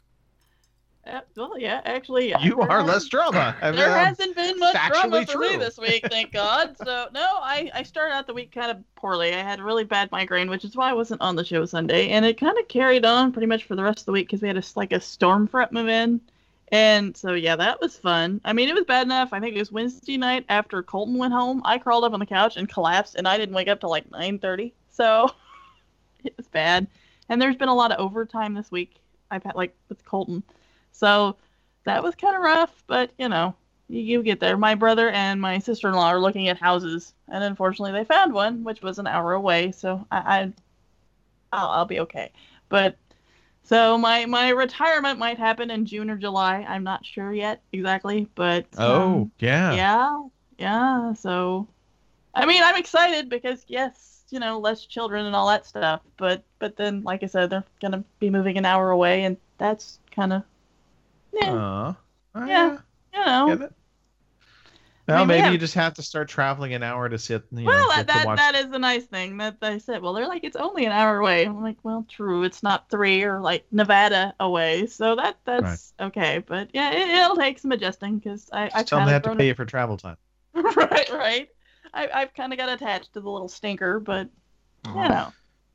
Uh, well, yeah, actually, yeah. You There are has- less drama. I mean, There um, hasn't been much drama factually for me true. this week, thank God. So no, I I started out the week kind of poorly. I had a really bad migraine, which is why I wasn't on the show Sunday, and it kind of carried on pretty much for the rest of the week because we had a like a storm front move in, and so yeah, that was fun. I mean, it was bad enough. I think it was Wednesday night after Colton went home. I crawled up on the couch and collapsed, and I didn't wake up till like nine thirty. So it was bad. And there's been a lot of overtime this week. I've had like with Colton, so. That was kind of rough, but you know, you, you get there. My brother and my sister-in-law are looking at houses, and unfortunately, they found one, which was an hour away. So I, I I'll, I'll be okay. But so my my retirement might happen in June or July. I'm not sure yet exactly, but Oh, um, yeah. yeah, yeah. So I mean, I'm excited because yes, you know, less children and all that stuff. But but then, like I said, they're gonna be moving an hour away, and that's kind of yeah. Uh, Yeah, you know. Get it? Well, I mean, we maybe have- you just have to start traveling an hour to sit. You Well, know, that get to that, watch. that is the nice thing that they said. Well, they're like it's only an hour away. I'm like, well, true, it's not three or like Nevada away, so that that's okay. But yeah, it, it'll take some adjusting because I I've Just tell them kind they of have to grown pay you for travel time. right, right. I I've kind of got attached to the little stinker, but you know.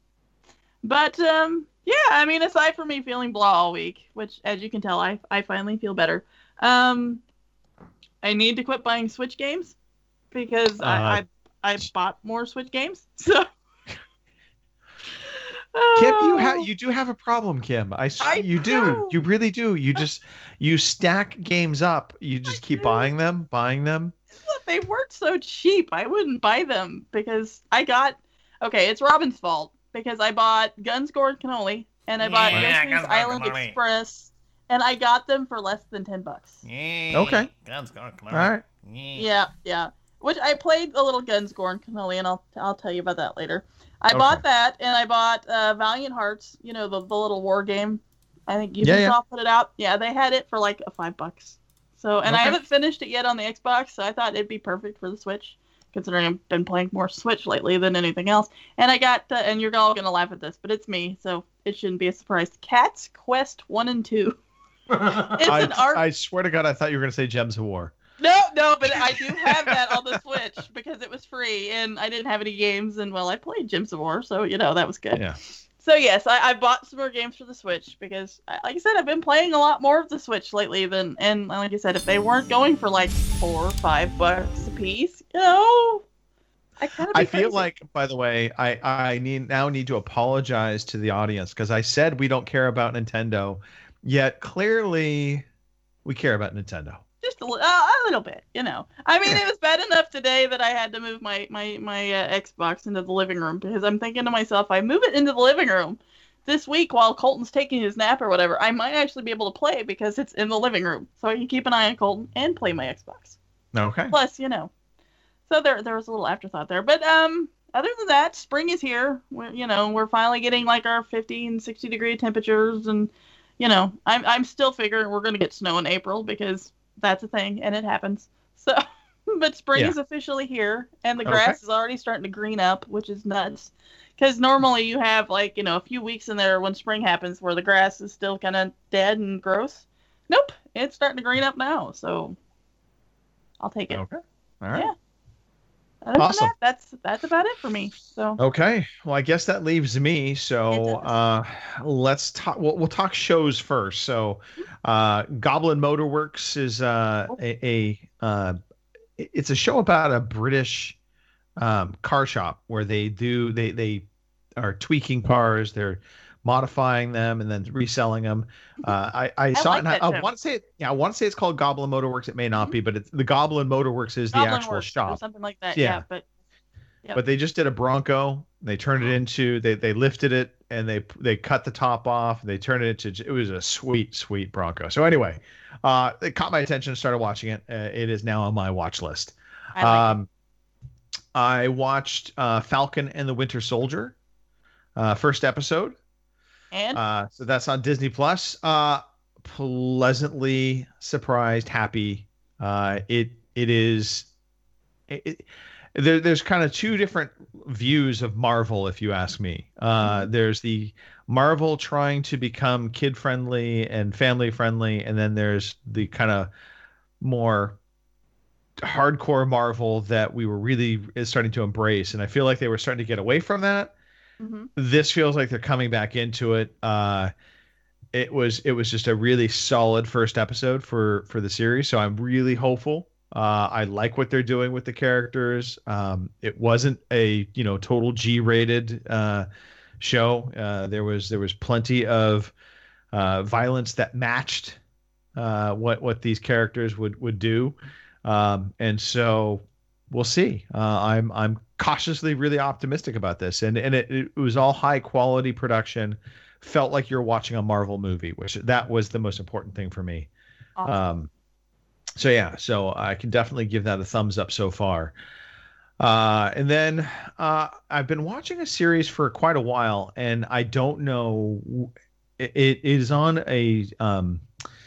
But um, yeah, I mean, aside from me feeling blah all week, which as you can tell, I I finally feel better. Um, I need to quit buying Switch games because Uh, I, I I bought more Switch games. So Kim, you Oh, have you do have a problem, Kim. I, s- I you do. know. You really do. You just you stack games up. You just keep do. buying them, buying them. they weren't so cheap. I wouldn't buy them because I got okay. It's Robin's fault because I bought Guns, Gore, and Cannoli, and I bought Yeah, Yosemite Guns, Gore, Island Cannoli. Express, and I got them for less than ten bucks. Okay. Guns, Gore, All right. Yeah, yeah. Which I played a little Guns, Gore, and Cannoli, and I'll I'll tell you about that later. I Okay. bought that, and I bought uh, Valiant Hearts. You know, the the little war game. I think Ubisoft Yeah, yeah. put it out. Yeah, they had it for like a five bucks. So, and I Okay. haven't finished it yet on the Xbox, so I thought it'd be perfect for the Switch, considering I've been playing more Switch lately than anything else. And I got, uh, and you're all gonna laugh at this, but it's me, so it shouldn't be a surprise. Cat's Quest One and Two. It's I, an art. I swear to God, I thought you were going to say Gems of War. No, no, but I do have that on the Switch because it was free, and I didn't have any games, and well, I played Gems of War, so you know that was good. Yeah. So yes, I, I bought some more games for the Switch because, I- like I said, I've been playing a lot more of the Switch lately than, and like I said, if they weren't going for like four or five bucks a piece, you know, I kind of. I feel like, by the way, I, I need now need to apologize to the audience because I said we don't care about Nintendo, yet clearly we care about Nintendo. just a, li- uh, a little bit, you know. I mean, it was bad enough today that I had to move my my my uh, Xbox into the living room because I'm thinking to myself, I move it into the living room this week while Colton's taking his nap or whatever, I might actually be able to play because it's in the living room, so I can keep an eye on Colton and play my Xbox. Okay. Plus, you know, so there there was a little afterthought there, but um. Other than that, spring is here. We're, you know, we're finally getting like our fifty and sixty degree temperatures, and you know, I'm I'm still figuring we're gonna get snow in April because that's a thing and it happens. So, but spring Yeah. is officially here, and the Okay. grass is already starting to green up, which is nuts. Because normally you have like you know a few weeks in there when spring happens where the grass is still kind of dead and gross. Nope, it's starting to green up now. So, I'll take it. Okay. All right. Yeah. Other than Awesome. that, that's that's about it for me. So. Okay. Well, I guess that leaves me. So uh, let's talk. We'll, we'll talk shows first. So, uh, Goblin Motorworks is uh, a, a uh, it's a show about a British um, car shop where they do they they are tweaking cars. They're modifying them and then reselling them. Uh, I, I, I saw like it. And I, that I show. want to say it. Yeah, I want to say it's called Goblin Motorworks. It may not be, but it's the Goblin Motorworks is the Goblin actual Works shop. or something like that. Yeah. Yeah, but yep. But they just did a Bronco. They turned it into they they lifted it and they they cut the top off. They turned it into it was a sweet sweet Bronco. So anyway, uh, it caught my attention. Started watching it. Uh, it is now on my watch list. I like um, I watched uh, Falcon and the Winter Soldier, uh, first episode. And Uh, so that's on Disney Plus. Uh, pleasantly surprised, happy. Uh, it it is. It, it, there, there's kind of two different views of Marvel, if you ask me. Uh, there's the Marvel trying to become kid friendly and family friendly, and then there's the kind of more hardcore Marvel that we were really starting to embrace, and I feel like they were starting to get away from that. Mhm. This feels like they're coming back into it. Uh, it was it was just a really solid first episode for for the series, so I'm really hopeful. Uh, I like what they're doing with the characters. Um, it wasn't a you know total G-rated uh, show. Uh, there was there was plenty of uh, violence that matched uh, what what these characters would would do, um, and so we'll see. Uh, I'm I'm cautiously really optimistic about this, and and it, it was all high quality production. Felt like you're watching a Marvel movie, which that was the most important thing for me. Awesome. Um, so yeah, so I can definitely give that a thumbs up so far. Uh, and then uh, I've been watching a series for quite a while, and I don't know. It, it is on a um,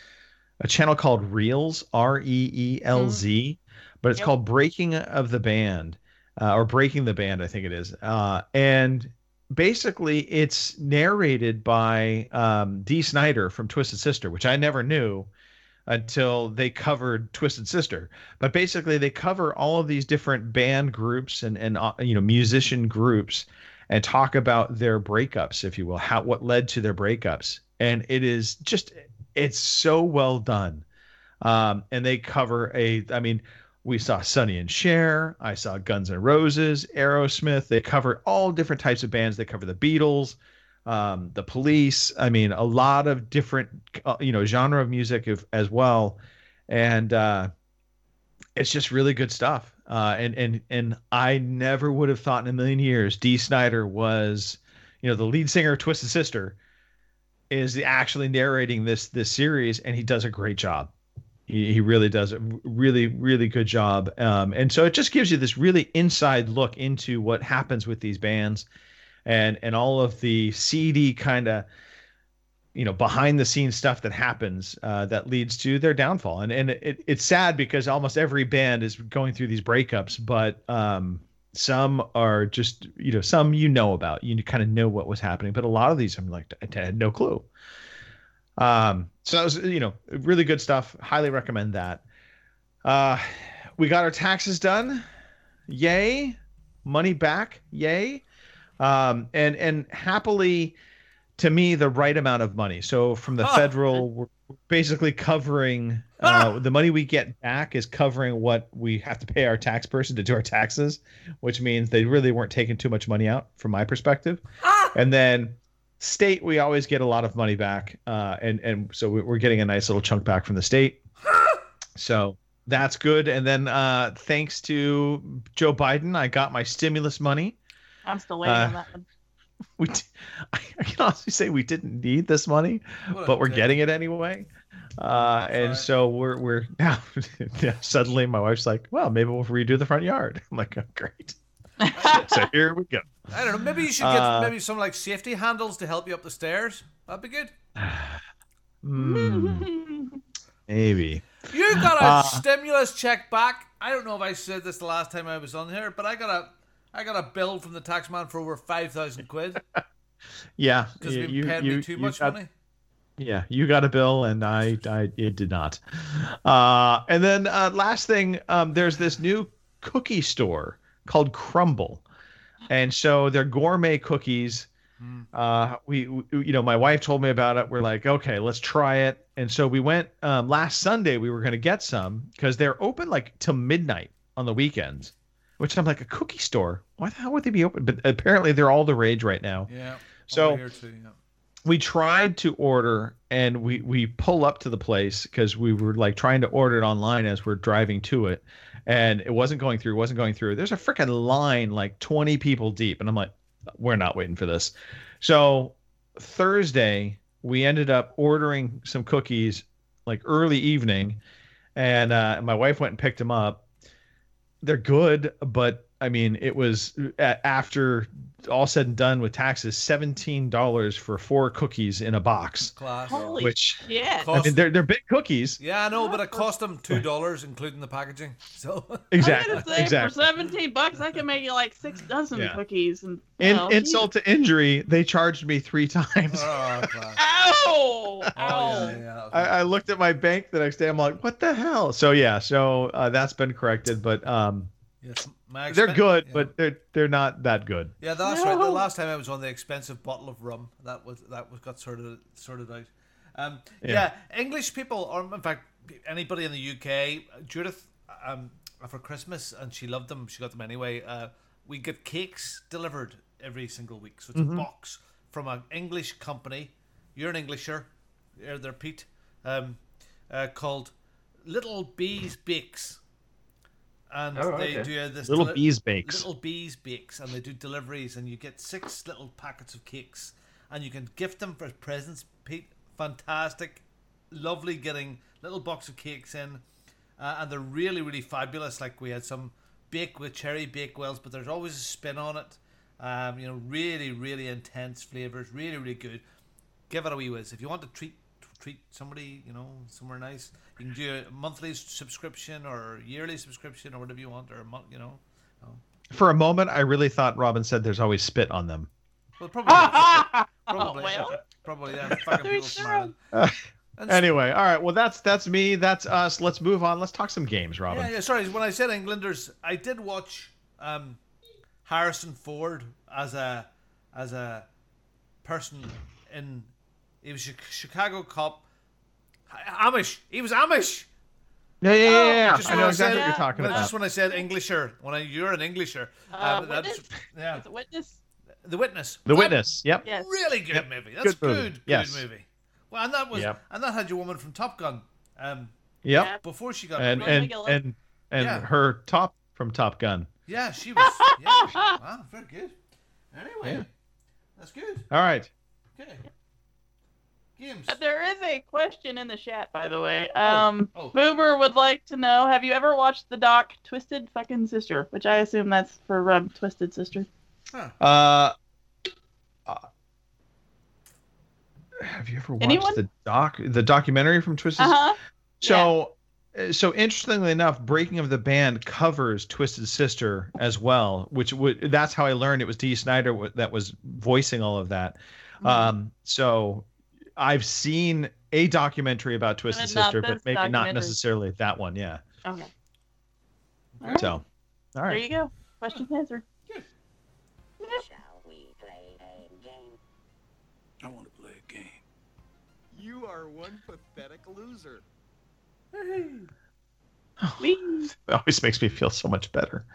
a channel called Reels, R E E L Z, but it's Yep. called Breaking of the Band, uh, or Breaking the Band, I think it is. Uh, and basically, it's narrated by um, Dee Snider from Twisted Sister, which I never knew until they covered Twisted Sister. But basically, they cover all of these different band groups and and uh, you know musician groups and talk about their breakups, if you will, how what led to their breakups. And it is just it's so well done. Um, and they cover a, I mean, we saw Sonny and Cher. I saw Guns N' Roses, Aerosmith. They cover all different types of bands. They cover the Beatles, um, the Police. I mean, a lot of different, uh, you know, genre of music if, as well. And uh, it's just really good stuff. Uh, and and and I never would have thought in a million years Dee Snider was, you know, the lead singer of Twisted Sister, is actually narrating this this series, and he does a great job. He, he really does a really, really good job. Um, and so it just gives you this really inside look into what happens with these bands and, and all of the seedy kind of you know, behind the scenes stuff that happens uh, that leads to their downfall. And and it, it's sad because almost every band is going through these breakups, but um, some are just, you know, some you know about, you kind of know what was happening, but a lot of these I'm like, I had no clue. Um, so that was, you know, really good stuff. Highly recommend that. Uh, we got our taxes done. Yay. Money back. Yay. Um, and, and happily, to me, the right amount of money. So from the Huh. federal, we're basically covering uh, the money we get back is covering what we have to pay our tax person to do our taxes, which means they really weren't taking too much money out from my perspective. And then state, we always get a lot of money back. Uh, and, and so we- we're getting a nice little chunk back from the state. So that's good. And then uh, thanks to Joe Biden, I got my stimulus money. I'm still waiting Uh, on that one. We, d- I can honestly say we didn't need this money, What a but we're dick. getting it anyway. Uh, and right. so we're we're now yeah, suddenly my wife's like, well, maybe we'll redo the front yard. I'm like, oh, great. So here we go. I don't know. Maybe you should get Uh, maybe some like safety handles to help you up the stairs. That'd be good. Hmm, maybe. You got a Uh, stimulus check back. I don't know if I said this the last time I was on here, but I got a I got a bill from the taxman for over five thousand quid Yeah, because you, we you, paid you, me too you much got, money. Yeah, you got a bill, and I, I it did not. Uh, and then uh, last thing, um, there's this new cookie store called Crumble, and so they're gourmet cookies. Uh, we, we, you know, my wife told me about it. We're like, okay, let's try it. And so we went um, last Sunday. We were going to get some because they're open like till midnight on the weekends. Which I'm like, a cookie store? Why the hell would they be open? But apparently they're all the rage right now. Yeah. So over here too, yeah. we tried to order, and we we pull up to the place because we were like trying to order it online as we're driving to it, and it wasn't going through. Wasn't going through. There's a freaking line like twenty people deep, and I'm like, we're not waiting for this. So Thursday we ended up ordering some cookies like early evening, and uh, my wife went and picked them up. They're good, but I mean, it was a- after all said and done with taxes, seventeen dollars for four cookies in a box. Class. Holy Which shit. I Cost- mean, they're they're big cookies. Yeah, I know, but it cost them two dollars, including the packaging. So Exactly. I was gonna say, Exactly. for seventeen bucks, I can make you like six dozen Yeah. cookies. And you In know, insult to injury, they charged me three times. oh, class. Ow! Oh, Ow! yeah, yeah. I, I looked at my bank the next day. I'm like, what the hell? So yeah, so uh, that's been corrected, but um, Yes, my they're expen- good, yeah. but they're they're not that good. Yeah, that's right. The No. last time I was on, the expensive bottle of rum that was that was got sorted sorted out. Um, yeah. Yeah. English people, or in fact anybody in the U K, Judith, um, for Christmas, and she loved them. She got them anyway. Uh, we get cakes delivered every single week, so it's Mm-hmm. a box from an English company. You're an Englisher, you're there, Pete. Um, uh, called Little Bees Bakes. And Oh, they okay. do this Little deli- Bees Bakes. Little Bees Bakes, and they do deliveries, and you get six little packets of cakes, and you can gift them for presents. Pete, fantastic, lovely getting little box of cakes in, uh, and they're really, really fabulous. Like we had some bake with cherry bakewells, but there's always a spin on it. Um, you know, really, really intense flavors, really, really good. Give it a wee whiz if you want to treat treat somebody, you know, somewhere nice. You can do a monthly subscription or yearly subscription or whatever you want, or a month, you know. For a moment, I really thought Robin said there's always spit on them. Well, probably, probably, well. probably, yeah. Fucking people Sure. smiling. Uh, And Anyway, all right. Well, that's that's me. That's us. Let's move on. Let's talk some games, Robin. Yeah, yeah. Sorry, when I said Englanders, I did watch um, Harrison Ford as a as a person in. He was a Chicago cop. Amish. He was Amish. Yeah, yeah, yeah. yeah, yeah. Just I when know I exactly said- what you're talking But about. just when I said Englisher, when I, you're an Englisher, Uh, um, that's Witness? yeah. It's a witness. The Witness. The Witness. Yep. Yes. Really good Yep. movie. That's Good movie. good. Good Yes. movie. Well, and that was Yep. and that had your woman from Top Gun. Um, Yep. Yeah. before she got And Run and Bigelow. and and Yeah. her top from Top Gun. yeah, she was. Yeah, she- wow, very good. Anyway, Yeah. that's good. All right. Okay. Games. Uh, There is a question in the chat, by the way. Um, Oh. Boomer would like to know: have you ever watched the doc "Twisted Fucking Sister"? Which I assume that's for um, Twisted Sister. Uh, uh, have you ever watched Anyone? the doc the documentary from Twisted? Uh-huh. So uh, so interestingly enough, Breaking of the Band covers Twisted Sister as well, which would that's how I learned it was Dee Snider w- that was voicing all of that. Mm-hmm. Um, so I've seen a documentary about Twisted But not Sister, this but maybe not documentary. necessarily that one. Yeah. Okay. All right. So, all There right. you go. Question answered. Shall we play a game? I want to play a game. You are one pathetic loser. Please. It always makes me feel so much better.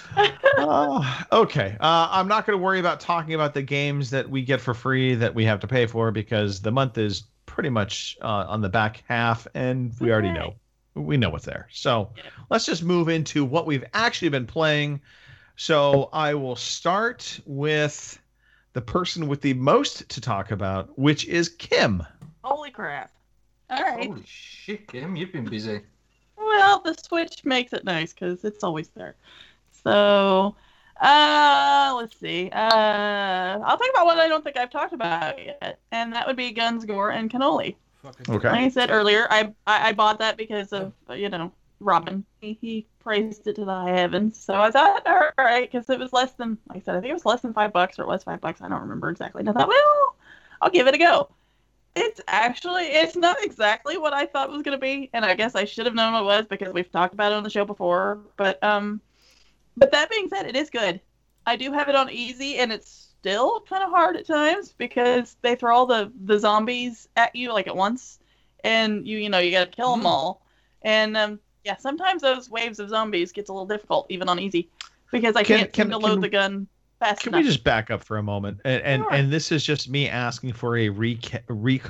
uh, okay. Uh, I'm not going to worry about talking about the games that we get for free that we have to pay for because the month is pretty much uh, on the back half and we already know. We know what's there. So let's just move into what we've actually been playing. So I will start with the person with the most to talk about, which is Kim. Holy crap. All right. Holy shit, Kim, you've been busy. Well, the Switch makes it nice because it's always there. So, uh, let's see. Uh, I'll talk about what I don't think I've talked about yet, and that would be Guns, Gore, and Cannoli. Okay. Like I said earlier, I, I I bought that because of you know Robin. He, he praised it to the high heavens. So I thought, all right, because it was less than, like I said, I think it was less than five bucks or it was five bucks. I don't remember exactly. And I thought, well, I'll give it a go. It's actually, it's not exactly what I thought it was going to be, and I guess I should have known what it was because we've talked about it on the show before. But um, but that being said, it is good. I do have it on easy, and it's still kind of hard at times because they throw all the the zombies at you like at once, and you you know you got to kill them all. And um, yeah, sometimes those waves of zombies gets a little difficult even on easy because I Can- can't can- seem to can- load the gun fast Can enough. we just back up for a moment? And and, Sure. and this is just me asking for a re re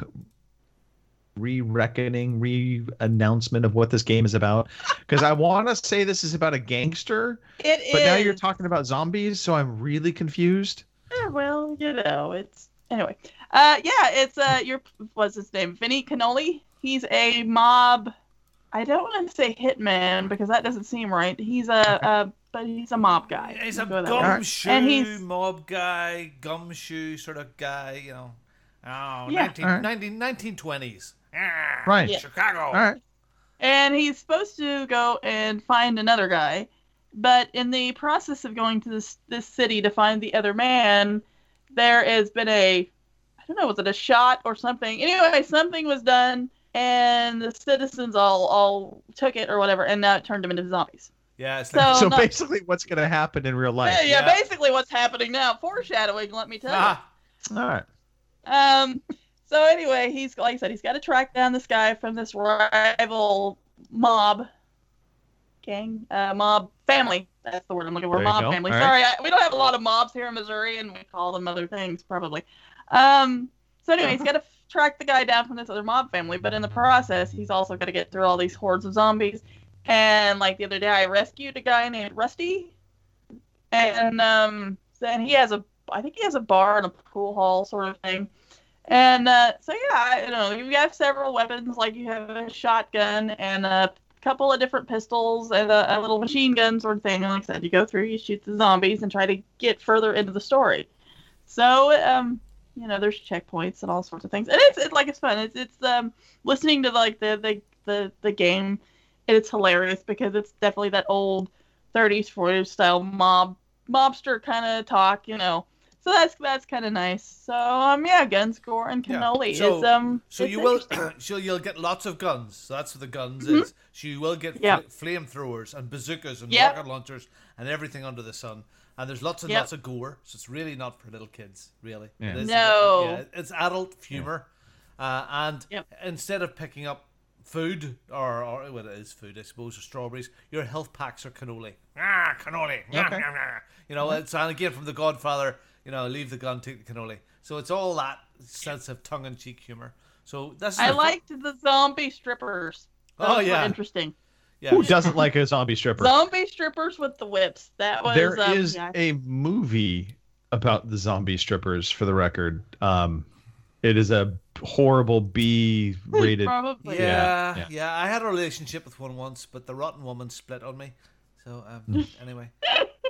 re-reckoning, re-announcement of what this game is about. Because I want to say this is about a gangster, It but is. now you're talking about zombies, so I'm really confused. Eh, well, you know, it's anyway. Uh, yeah, it's uh, your what's his name? Vinny Cannoli. He's a mob. I don't want to say hitman because that doesn't seem right. He's a, uh, but he's a mob guy. He's a We'll go that way. gumshoe And he's mob guy, gumshoe sort of guy, you know. Oh, Yeah. nineteen, All right. nineteen, nineteen twenties. Ah, Right. Yeah. Chicago. All right. and he's supposed to go and find another guy, but in the process of going to this this city to find the other man, there has been a, I don't know, was it a shot or something? Anyway, something was done, and the citizens all all took it or whatever, and now it turned them into zombies. Yeah, it's So- like, So no- basically, what's going to happen in real life? Yeah, yeah, Yeah. basically what's happening now. Foreshadowing, let me tell you. ah, All right. Um. So anyway, he's like I said, he's got to track down this guy from this rival mob gang, uh, mob family. That's the word I'm looking for. There you Mob go. family. All Sorry, I, we don't have a lot of mobs here in Missouri, and we call them other things probably. Um. So anyway, he's got to f- track the guy down from this other mob family, but in the process, he's also got to get through all these hordes of zombies. And like the other day, I rescued a guy named Rusty, and um, then he has a, I think he has a bar and a pool hall sort of thing. And uh, so yeah, I, you know, you have several weapons, like you have a shotgun and a couple of different pistols and a, a little machine gun sort of thing. And like I said, you go through, you shoot the zombies, and try to get further into the story. So um, you know, there's checkpoints and all sorts of things, and it's, it's like it's fun. It's it's um listening to like the the the, the game, and it's hilarious because it's definitely that old thirties, forties style mob mobster kind of talk, you know. So that's that's kind of nice. So um yeah, Guns, Gore, and yeah. Cannoli So, is um. so it's you will, interesting. so you'll get lots of guns. So that's what the guns Mhm. is. So you will get Yeah. fl- flamethrowers and bazookas and Yep. rocket launchers and everything under the sun. And there's lots and Yep. lots of gore. So it's really not for little kids, really. Yeah. It is- No. yeah, it's adult humor. Uh, and Yep. instead of picking up food, or, or well, it is food, I suppose, or strawberries, your health packs are cannoli. Ah, cannoli. Nyah, Okay. nyah, nyah. You know, it's and again from The Godfather, you know, leave the gun, take the cannoli. So it's all that sense of tongue-in-cheek humor. So that's I the- liked the zombie strippers. Those Oh, were yeah. interesting. yeah. Who doesn't like a zombie stripper? Zombie strippers with the whips. That was There um, is yeah. a movie about the zombie strippers, for the record. Um, it is a horrible B rated. Probably. Yeah, Yeah, yeah, yeah. I had a relationship with one once, but the rotten woman split on me. So um, anyway,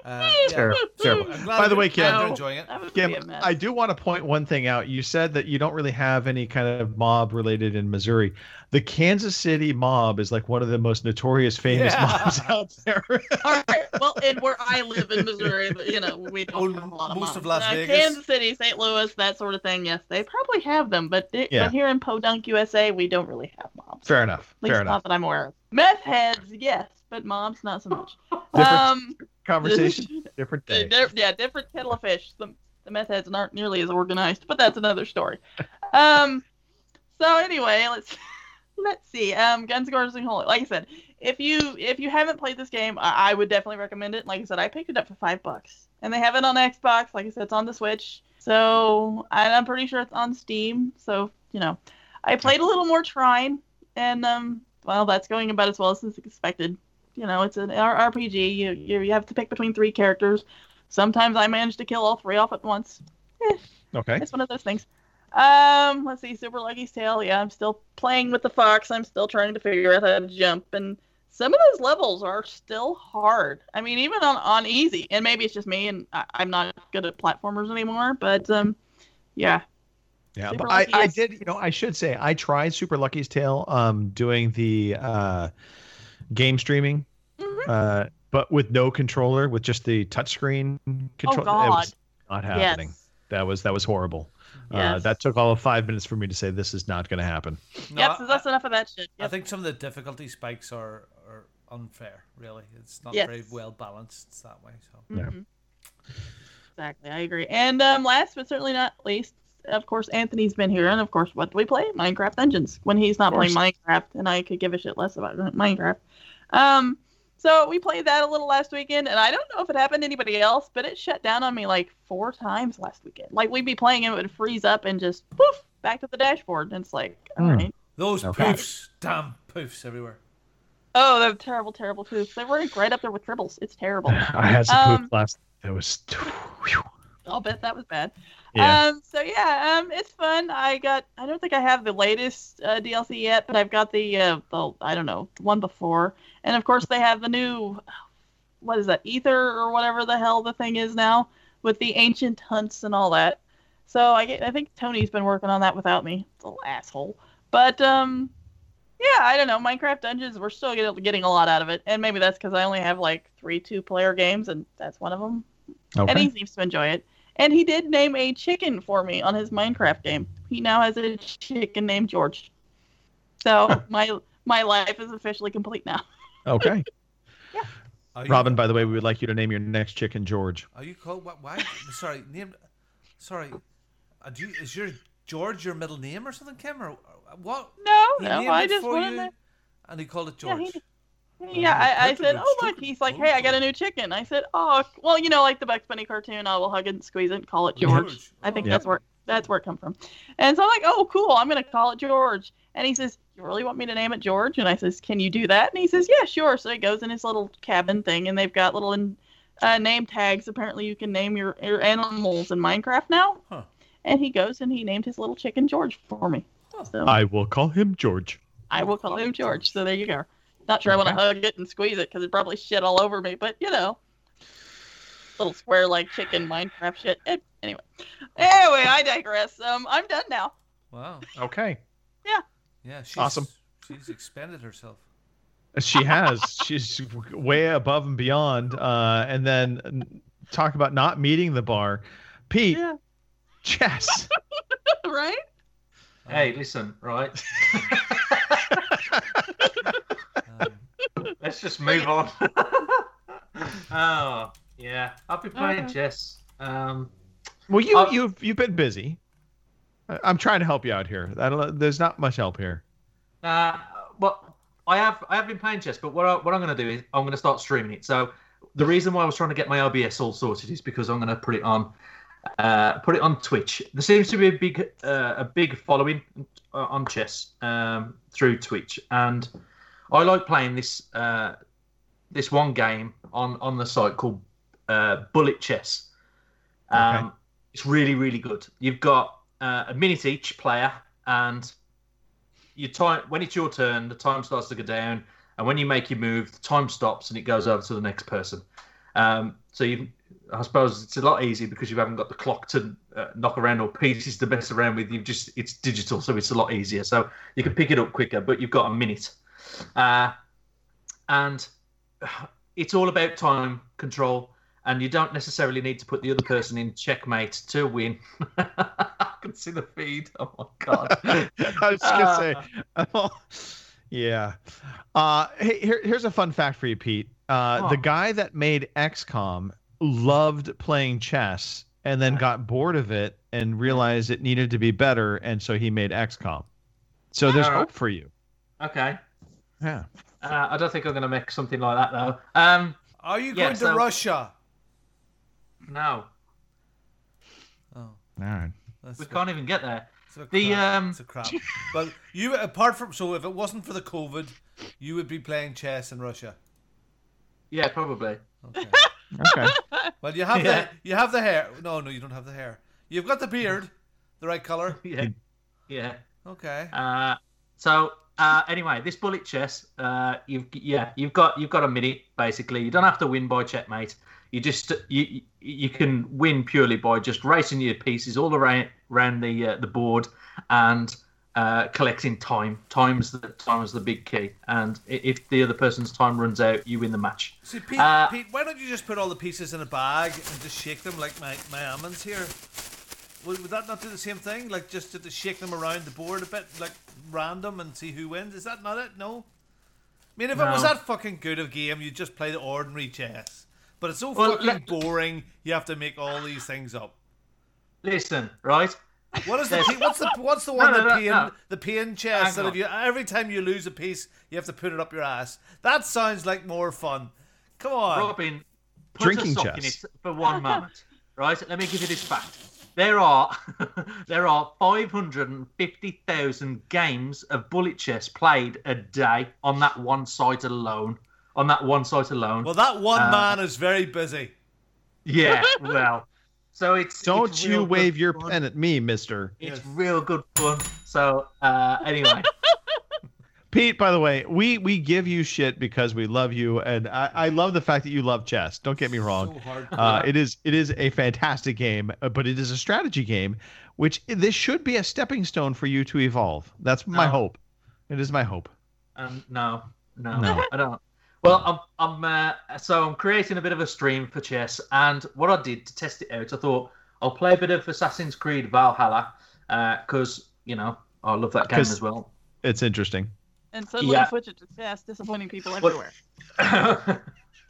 Uh, Terrible. Terrible. I'm glad By the you- way, Kim, glad you're enjoying it. That would Kim, be a mess. I do want to point one thing out. You said that you don't really have any kind of mob related in Missouri. The Kansas City mob is like one of the most notorious, famous Yeah. mobs out there. All right. Well, and where I live in Missouri, but, you know, we don't have a lot of most mobs. of Las uh, Vegas. Kansas City, Saint Louis, that sort of thing. Yes, they probably have them, but, they, Yeah. but here in Podunk, U S A, we don't really have mobs. Fair enough. At least Fair not enough. that I'm aware of. Meth heads, yes, but mobs, not so much. Different um, conversation, different day. They're- yeah, different kettle of fish. The, the meth heads aren't nearly as organized, but that's another story. Um, so anyway, let's let's see. Um, Guns, Guards, and Holy. Like I said, if you if you haven't played this game, I, I would definitely recommend it. Like I said, I picked it up for five bucks, and they have it on Xbox. Like I said, it's on the Switch. So and I'm pretty sure it's on Steam. So you know, I played a little more Trine, and um, well, that's going about as well as expected. You know, it's an R P G. You, you you have to pick between three characters. Sometimes I manage to kill all three off at once. Eh, Okay. it's one of those things. Um, let's see, Super Lucky's Tale. Yeah, I'm still playing with the fox. I'm still trying to figure out how to jump, and some of those levels are still hard. I mean, even on, on easy, and maybe it's just me, and I, I'm not good at platformers anymore. But um, yeah. Yeah, Super but I, Lucky I is- did, you know, I should say I tried Super Lucky's Tale um doing the uh game streaming, Mm-hmm. uh but with no controller, with just the touchscreen control. It God. was not happening. Yes. That was that was horrible. Uh Yes. that took all of five minutes for me to say this is not gonna happen. No, Yep, so that's enough of that shit. I Yep. think some of the difficulty spikes are, are unfair, really. It's not Yes. very well balanced that way. So Yeah. Mhm. Exactly, I agree. And um, last but certainly not least, of course, Anthony's been here, and of course, what do we play? Minecraft Dungeons. When he's not playing Minecraft, and I could give a shit less about Minecraft. Um, so we played that a little last weekend, and I don't know if it happened to anybody else, but it shut down on me like four times last weekend. Like we'd be playing, and it would freeze up and just poof back to the dashboard, and it's like, all Hmm. right. those Okay. poofs, damn poofs everywhere. Oh, they're terrible, terrible poofs. They were right up there with tribbles. It's terrible. I had some Um, poop last. It was. I'll bet that was bad. Yeah. Um. So yeah. Um. It's fun. I got. I don't think I have the latest uh, D L C yet, but I've got the uh the I don't know one before, and of course they have the new, what is that, Ether or whatever the hell the thing is now, with the ancient hunts and all that. So I get. I think Tony's been working on that without me. Little asshole. But um. Yeah, I don't know. Minecraft Dungeons, we're still get- getting a lot out of it, and maybe that's because I only have like three two-player games, and that's one of them. Okay. And he seems to enjoy it. And he did name a chicken for me on his Minecraft game. He now has a chicken named George. So my my life is officially complete now. Okay. Are you, Robin, by the way, we would like you to name your next chicken George. Are you called what? Why? Sorry, name. Sorry, uh, do you, is your George your middle name or something, Kim? Or uh, what? No, He no, named I it just for wanted you, to. and he called it Yeah, George. he- Yeah, I, I said, That's oh a look, good he's like, stupid hey, I got a new chicken. I said, oh, well, you know, like the Bugs Bunny cartoon, I will hug it and squeeze it and call it George. George. I think Yep. that's where that's where it come from. And so I'm like, oh, cool, I'm gonna call it George. And he says, you really want me to name it George? And I says, can you do that? And he says, yeah, sure. So he goes in his little cabin thing, and they've got little uh, name tags. Apparently, you can name your, your animals in Minecraft now. Huh. And he goes and he named his little chicken George for me. So I will call him George. I will call him George. So there you go. Not sure I want to hug it and squeeze it because it probably shit all over me, but you know, little square like chicken Minecraft shit. Eh, anyway, anyway, I digress. Um, I'm done now. Wow. Okay. Yeah. Yeah. She's, Awesome. She's expended herself. She has. She's way above and beyond. Uh, and then n- talk about not meeting the bar. Pete, Yeah. chess. Right? Hey, listen, right? Um, Let's just move on. Oh, yeah. I've been playing Okay. chess. Um, Well, you Uh, you've you've been busy. I- I'm trying to help you out here. I don't, there's not much help here. uh, well, I have I have been playing chess, but what I, what I'm going to do is I'm going to start streaming it. So the reason why I was trying to get my O B S all sorted is because I'm going to put it on uh, put it on Twitch. There seems to be a big uh, a big following uh, on chess um, through Twitch, and I like playing this uh, this one game on, on the site called uh, Bullet Chess. Um, Okay. It's really really good. You've got uh, a minute each player, and you time when it's your turn, the time starts to go down, and when you make your move, the time stops and it goes over to the next person. Um, so you, I suppose it's a lot easier because you haven't got the clock to uh, knock around or pieces to mess around with. You've just it's digital, so it's a lot easier. So you can pick it up quicker, but you've got a minute, uh, and it's all about time control. And you don't necessarily need to put the other person in checkmate to win. I can see the feed. Oh my god! I was gonna uh, say, oh, yeah. Uh, hey, here, here's a fun fact for you, Pete. Uh, oh. The guy that made X COM loved playing chess, and then got bored of it and realized it needed to be better, and so he made X COM. So there's uh, hope for you. Okay. Yeah. Uh, I don't think I'm gonna make something like that though. Um, Are you yeah, going to so... Russia? No. Oh. All right. We can't even get there. It's a the crap. um. It's a crap. Well, you apart from so if it wasn't for the COVID, you would be playing chess in Russia. Yeah, probably. Okay. Okay. Well, you have Yeah. the you have the hair. No, no, you don't have the hair. You've got the beard, the right color. Yeah. Yeah. Okay. Uh. So. Uh, anyway, this bullet chess, uh, you've yeah, you've got you've got a minute basically. You don't have to win by checkmate. You just you you can win purely by just racing your pieces all around around the uh, the board and uh, collecting time. Time's the time's the big key. And if the other person's time runs out, you win the match. See, Pete, uh, Pete, why don't you just put all the pieces in a bag and just shake them like my my almonds here? Would, would that not do the same thing? Like just to, to shake them around the board a bit, like random, and see who wins? Is that not it? No. I mean, if no. it was that fucking good of game, you'd just play the ordinary chess. But it's so well, fucking let, boring. You have to make all these things up. Listen, right? What is the what's the what's the one no, no, the no, pain no. the pain chess Hang that if you every time you lose a piece, you have to put it up your ass? That sounds like more fun. Come on, Robin. Put Drinking a sock chess in it for one moment, right? Let me give you this fact. There are there are five hundred fifty thousand games of bullet chess played a day on that one site alone. On that one site alone. Well, that one uh, man is very busy. Yeah, well, so it's don't it's you wave your fun. pen at me, Mister. It's yes. real good fun. So uh, anyway. Pete, by the way, we, we give you shit because we love you, and I, I love the fact that you love chess. Don't get me wrong. So hard. Uh, it is it is a fantastic game, but it is a strategy game, which this should be a stepping stone for you to evolve. That's my no. hope. It is my hope. Um, no, no, No. I don't. Well, I'm I'm uh, so I'm creating a bit of a stream for chess, and what I did to test it out, I thought I'll play a bit of Assassin's Creed Valhalla because uh, you know I love that game as well. It's interesting. And suddenly Yeah. switch it to chess, disappointing people everywhere. I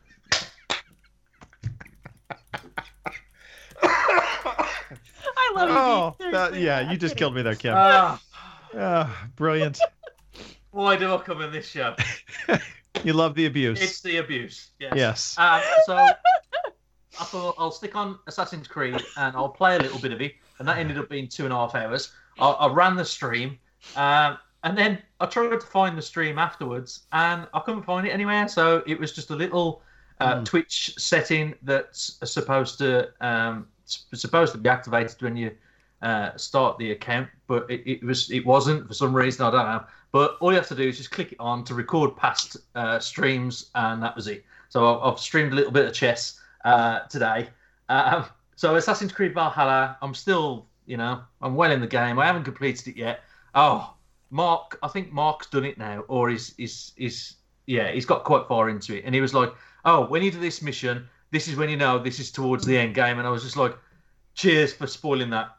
love Oh, you. that, Seriously, yeah, I'm you just kidding. killed me there, Kim. Ah, Ah, brilliant. why do I come in this show? You love the abuse. It's the abuse. Yes. Yes. Uh, so I thought I'll stick on Assassin's Creed and I'll play a little bit of it, and that ended up being two and a half hours. I, I ran the stream, um, and then I tried to find the stream afterwards, and I couldn't find it anywhere. So it was just a little uh, Mm. Twitch setting that's supposed to um, it's supposed to be activated when you uh, start the account, but it, it was it wasn't for some reason. I don't know. But all you have to do is just click it on to record past uh, streams, and that was it. So I've, I've streamed a little bit of chess uh, today. Uh, so Assassin's Creed Valhalla, I'm still, you know, I'm well in the game. I haven't completed it yet. Oh, Mark, I think Mark's done it now, or he's, he's, he's yeah, he's got quite far into it. And he was like, oh, when you do this mission, this is when you know this is towards the end game. And I was just like, cheers for spoiling that.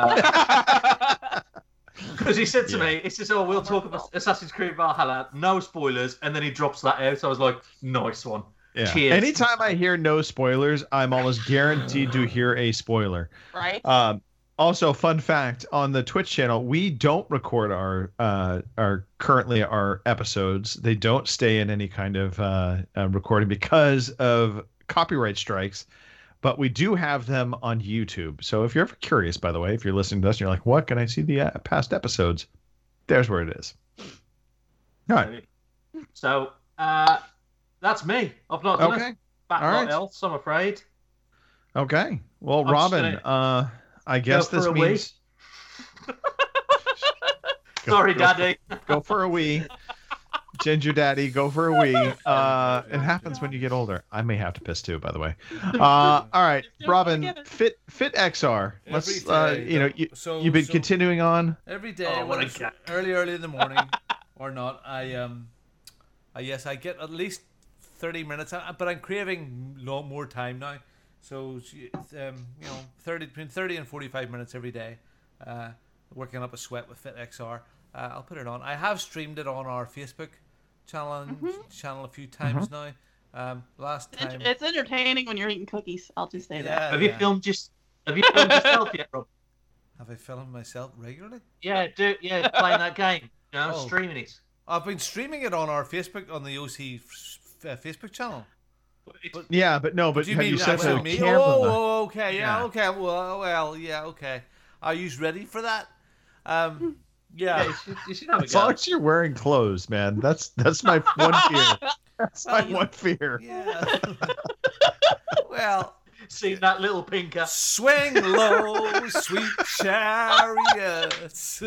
Because uh, he said to Yeah. me, he says, oh, we'll talk about Assassin's Creed Valhalla, no spoilers. And then he drops that out. So I was like, nice one. Yeah. Cheers. Anytime I hear no spoilers, I'm almost guaranteed to hear a spoiler. Right? Um, also, fun fact on the Twitch channel, we don't record our uh, our currently our episodes. They don't stay in any kind of uh, uh, recording because of copyright strikes. But we do have them on YouTube. So if you're ever curious, by the way, if you're listening to us and you're like, what, can I see the uh, past episodes? There's where it is. All right. So uh, that's me. I've not done Okay. it. Back All lot right. else, I'm afraid. Okay. Well, I'm just Robin, uh, I guess for this a means... Sorry, go Daddy. For, go for a wee. Ginger Daddy, go for a wee. Uh, it happens when you get older. I may have to piss too, by the way. Uh, all right, Robin, Fit Fit X R. Let's, Every uh, day. you know, you, So- you've been so- continuing on. Every day, Oh, what whether a it's cat. early, early in the morning or not, I um, I yes, I get at least thirty minutes, uh, but I'm craving lot more time now. So um, you know, thirty between thirty and forty-five minutes every day, uh, working up a sweat with Fit X R. Uh, I'll put it on. I have streamed it on our Facebook channel channel a few times now. Um, last It's, time, it's entertaining when you're eating cookies. I'll just say yeah, that. Have you yeah. filmed just? Have you filmed yourself yet, Rob? Have I filmed myself regularly? Yeah, do yeah, playing that game. You know, Oh. streaming it. I've been streaming it on our Facebook on the O C f- uh, Facebook channel. But, Yeah, but no, but do you have mean you set actually the me? camera? Oh, oh, okay, yeah, Yeah. okay. Well, well, yeah, okay. Are you ready for that? Um, yeah. Yeah, you should, you should have a As long go. as you're wearing clothes, man. That's that's my one fear. That's my Well, one fear. Yeah. Well, See that little pinker. swing low, sweet chariots.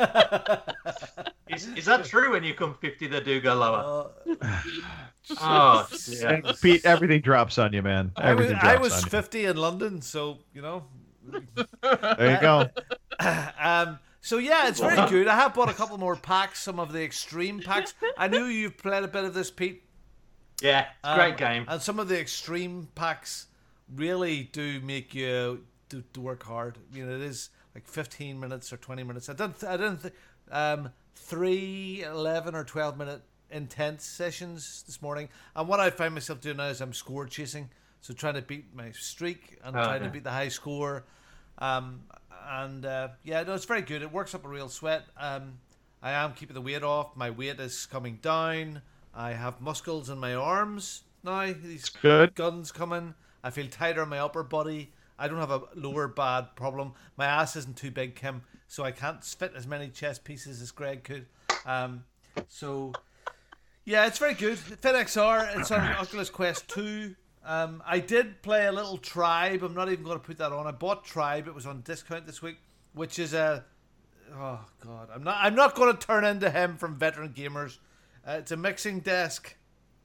Is, is that true? When you come fifty, they do go lower. Uh, Oh, yeah. Pete, everything drops on you, man. I was, Everything I drops was on you. fifty in London, so you know. There you go. um, so yeah, it's very good. I have bought a couple more packs, some of the extreme packs. I knew you've played a bit of this, Pete. Yeah, it's a Um, great game. And some of the extreme packs really do make you do, to work hard. You know, it is like fifteen minutes or twenty minutes. I didn't, I didn't think um, three, eleven or twelve minute intense sessions this morning. And what I find myself doing now is I'm score chasing. So trying to beat my streak and Oh, trying to okay. beat the high score. Um, and uh, yeah, no, it's very good. It works up a real sweat. Um, I am keeping the weight off. My weight is coming down. I have muscles in my arms now. These Good. guns coming. I feel tighter in my upper body. I don't have a lower bad problem. My ass isn't too big, Kim, so I can't fit as many chest pieces as Greg could. Um, so yeah, it's very good. Fit X R. It's on Oculus Quest two. Um, I did play a little Tribe. I'm not even going to put that on. I bought Tribe. It was on discount this week, which is a oh god. I'm not. I'm not going to turn into him from Veteran Gamers. Uh, it's a mixing desk.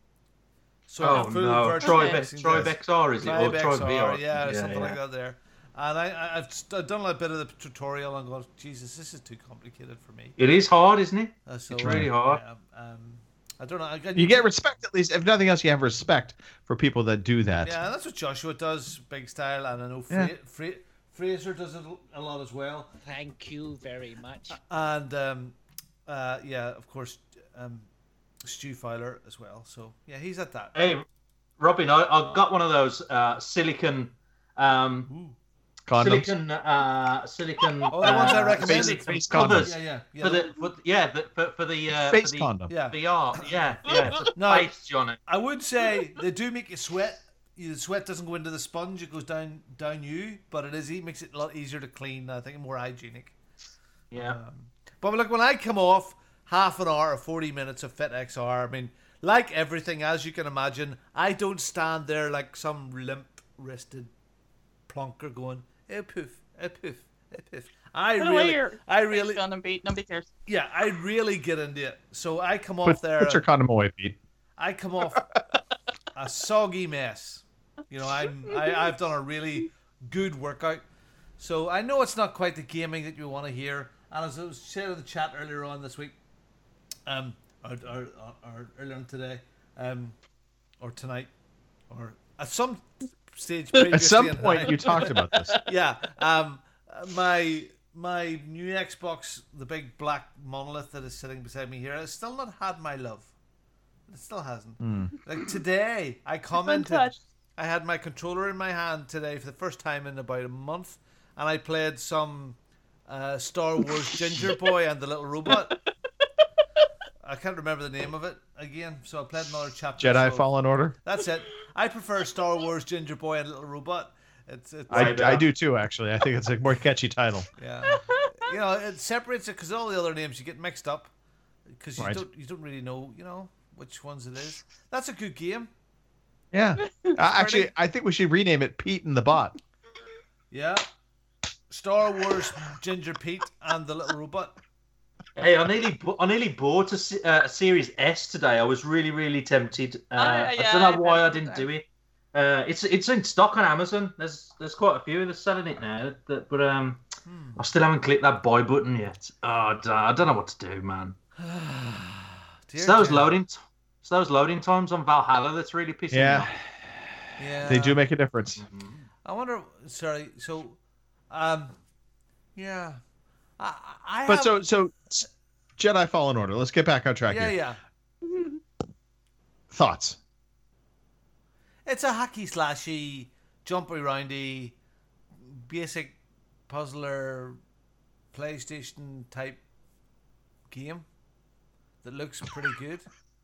So Oh, a full no. virtual Tribe- mixing Tribe desk. X R, is it? Or Tribe Tribe X R, V R? Yeah, or Yeah, something yeah. like that there. And I, I, I've st- done a bit of the tutorial and gone, Jesus, this is too complicated for me. It is hard, isn't it? Uh, so, It's really hard. yeah, um, I don't know. I, I, You get respect at least. If nothing else, you have respect for people that do that. Yeah, that's what Joshua does, big style, and I know Fra- Yeah. Fra- Fraser does it a lot as well. Thank you very much. And um, uh, yeah, of course, um, Stu Fowler as well. So yeah, he's at that. Hey, Robin, I, I got one of those uh, silicon, um, Condoms. silicon, uh, silicon. Oh, the ones I uh, recommended. silicon Face covers Yeah, yeah, yeah. For the, for, yeah, the, for, for the uh, Face for the condom. Yeah. V R. Yeah, yeah. For No. face, Johnny. I would say they do make you sweat. The sweat doesn't go into the sponge; it goes down down you. But it is it makes it a lot easier to clean. I think more hygienic. Yeah. Um, but look, when I come off half an hour or forty minutes of Fit X R, I mean, like everything, as you can imagine, I don't stand there like some limp-wristed plonker going, "Oh poof, oh poof, oh poof." I Put away really, your I really, gun and beat. Nobody cares. yeah, I really get into it. So I come off Put, there. put your condom away, Pete. I come off a soggy mess. You know, I'm I, I've done a really good workout, so I know it's not quite the gaming that you want to hear. And as I was sharing in the chat earlier on this week, um, or, or, or earlier on today, um, or tonight, or at some stage previously At some in point, time. you talked about this. Yeah, um, my my new Xbox, the big black monolith that is sitting beside me here, has still not had my love. It still hasn't. Like today, I commented. untouched. I had my controller in my hand today for the first time in about a month, and I played some uh, Star Wars Ginger Boy and the Little Robot. I can't remember the name of it again, so I played another chapter. Jedi so Fallen Order. That's it. I prefer Star Wars Ginger Boy and Little Robot. It's, it's I, I do too, actually. I think it's a more catchy title. yeah, you know, it separates it because all the other names you get mixed up because you Right. don't you don't really know you know which ones it is. That's a good game. Yeah. Uh, actually, I think we should rename it Pete and the Bot. Yeah, Star Wars Ginger Pete and the Little Robot. Hey, I nearly, bu- I nearly bought a, se- uh, a Series S today. I was really, really tempted. Uh, Oh, yeah, I don't know I why I bet didn't so. do it. Uh, it's it's in stock on Amazon. There's there's quite a few. They're selling it now. That, but um, Hmm. I still haven't clicked that buy button yet. Oh, I don't, I don't know what to do, man. It's those dear. loading, t- it's those loading times on Valhalla that's really pissing me Yeah, off. Yeah. they do make a difference. I wonder. Sorry. So, um, yeah. I, I But have, so so Jedi Fallen Order. Let's get back on track yeah, here. yeah. Thoughts? It's a hacky slashy, jumpy roundy, basic puzzler, PlayStation type game that looks pretty good.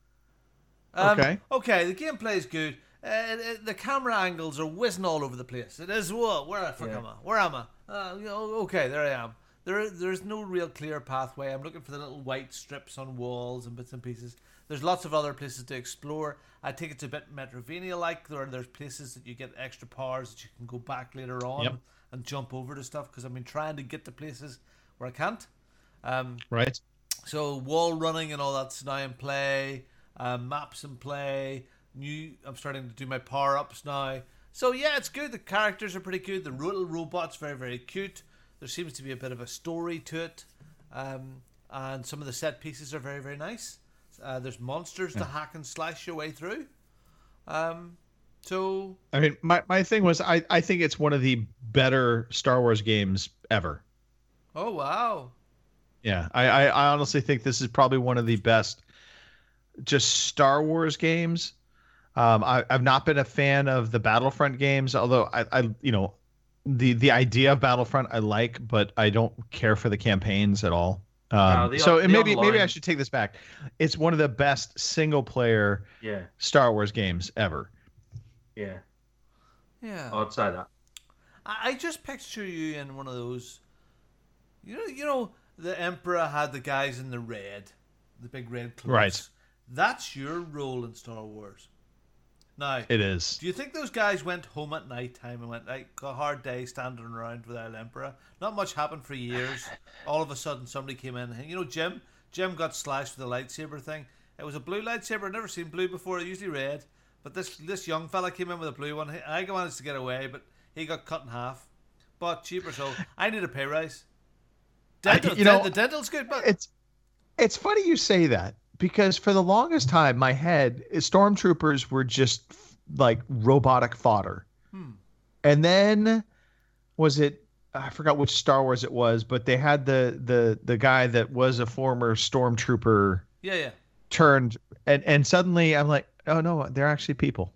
Um, Okay. Okay, the gameplay is good. Uh, uh, the camera angles are whizzing all over the place. It is what? Where the fuck Yeah. am I? Where am I? Uh, you know, okay, there I am. There, there's no real clear pathway. I'm looking for the little white strips on walls and bits and pieces. There's lots of other places to explore. I think it's a bit Metroidvania-like. There, there's places that you get extra powers that you can go back later on Yep. and jump over to stuff. Because I've been trying to get to places where I can't. Um, Right. so wall running and all that's now in play. Um, maps in play. New. I'm starting to do my power ups now. So yeah, it's good. The characters are pretty good. The little robot's very very cute. There seems to be a bit of a story to it, um, and some of the set pieces are very very nice. Uh, there's monsters to hack and slash your way through. Um, so I mean, my, my thing was I, I think it's one of the better Star Wars games ever. oh wow, Yeah, I, I, I honestly think this is probably one of the best just Star Wars games. Um, I, I've not been a fan of the Battlefront games, although I, I you know, the the idea of Battlefront I like, but I don't care for the campaigns at all. Um, No, the- so the and maybe maybe I online- should take this back. It's one of the best single player Yeah, Star Wars games ever. yeah, yeah. I'd say that. I, I just picture you in one of those. You know, you know, the Emperor had the guys in the red, the big red clothes. Right. That's your role in Star Wars. Now, It is. do you think those guys went home at night time and went like a hard day standing around without Emperor? Not much happened for years. All of a sudden, somebody came in. And, you know, Jim. Jim got slashed with a lightsaber thing. It was a blue lightsaber. I've never seen blue before. Usually red. But this this young fella came in with a blue one. I managed to get away, but he got cut in half. But cheaper, so I need a pay rise. Dental, I- you know, the dental's good, but It's it's funny you say that because for the longest time, my head stormtroopers were just like robotic fodder. Hmm. And then was it? I forgot which Star Wars it was, but they had the the the guy that was a former stormtrooper yeah, yeah. turned, and and suddenly I'm like, oh no, they're actually people.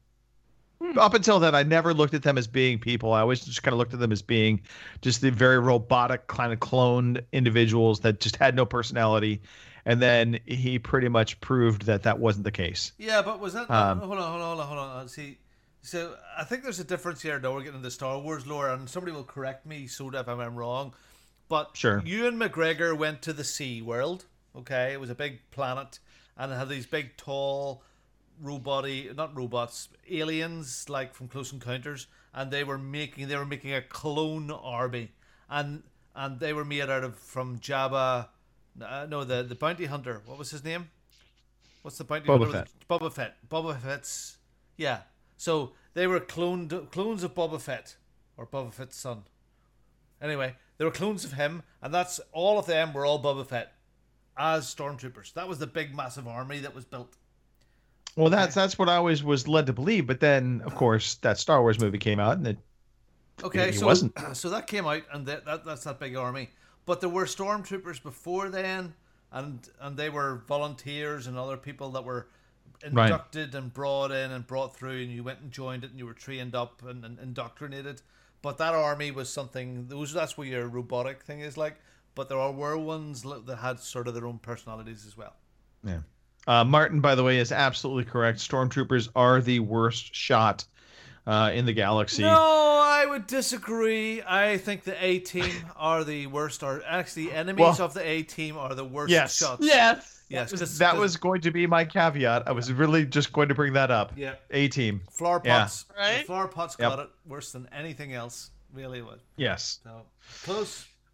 Up until then, I never looked at them as being people. I always just kind of looked at them as being just the very robotic, kind of cloned individuals that just had no personality. And then he pretty much proved that that wasn't the case. Yeah, but was that? Um, hold on, hold on, hold on, hold on. See, so I think there's a difference here. Now we're getting into Star Wars lore, and somebody will correct me, so if I'm wrong. But Sure. Ewan McGregor went to the Sea World. Okay, it was a big planet, and it had these big, tall, robot-y, not robots, aliens like from Close Encounters, and they were making they were making a clone army, and and they were made out of from Jabba. Uh, no, the the bounty hunter. What was his name? What's the bounty Boba hunter? Fett. Boba Fett. Boba Fett's. Yeah. So they were cloned clones of Boba Fett, or Boba Fett's son. Anyway, they were clones of him, and that's all of them were all Boba Fett as stormtroopers. That was the big, massive army that was built. Well, that's that's what I always was led to believe. But then, of course, that Star Wars movie came out, and it Okay, He so wasn't. so that came out, and that, that that's that big army. But there were stormtroopers before then, and and they were volunteers and other people that were Right. inducted and brought in and brought through, and you went and joined it, and you were trained up and, and indoctrinated. But that army was something. Those that's where your robotic thing is like. But there are were ones that had sort of their own personalities as well. Yeah. Uh, Martin, by the way, is absolutely correct. Stormtroopers are the worst shot uh, in the galaxy. No, I would disagree. I think the A team are the worst. Or actually, enemies Well, of the A team are the worst yes. shots. Yes. Yes, 'cause- That 'cause- was going to be my caveat. I was really just going to bring that up. Yeah. A team. flower Yeah. pots. Right? The flower pots Yep. got it worse than anything else. Really was. Yes. So close.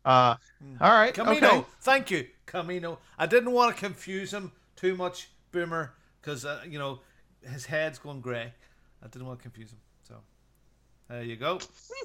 Uh, all right. Camino. Okay. Thank you, Camino. I didn't want to confuse him too much, Boomer, because uh, you know his head's going grey. I didn't want to confuse him. So there you go.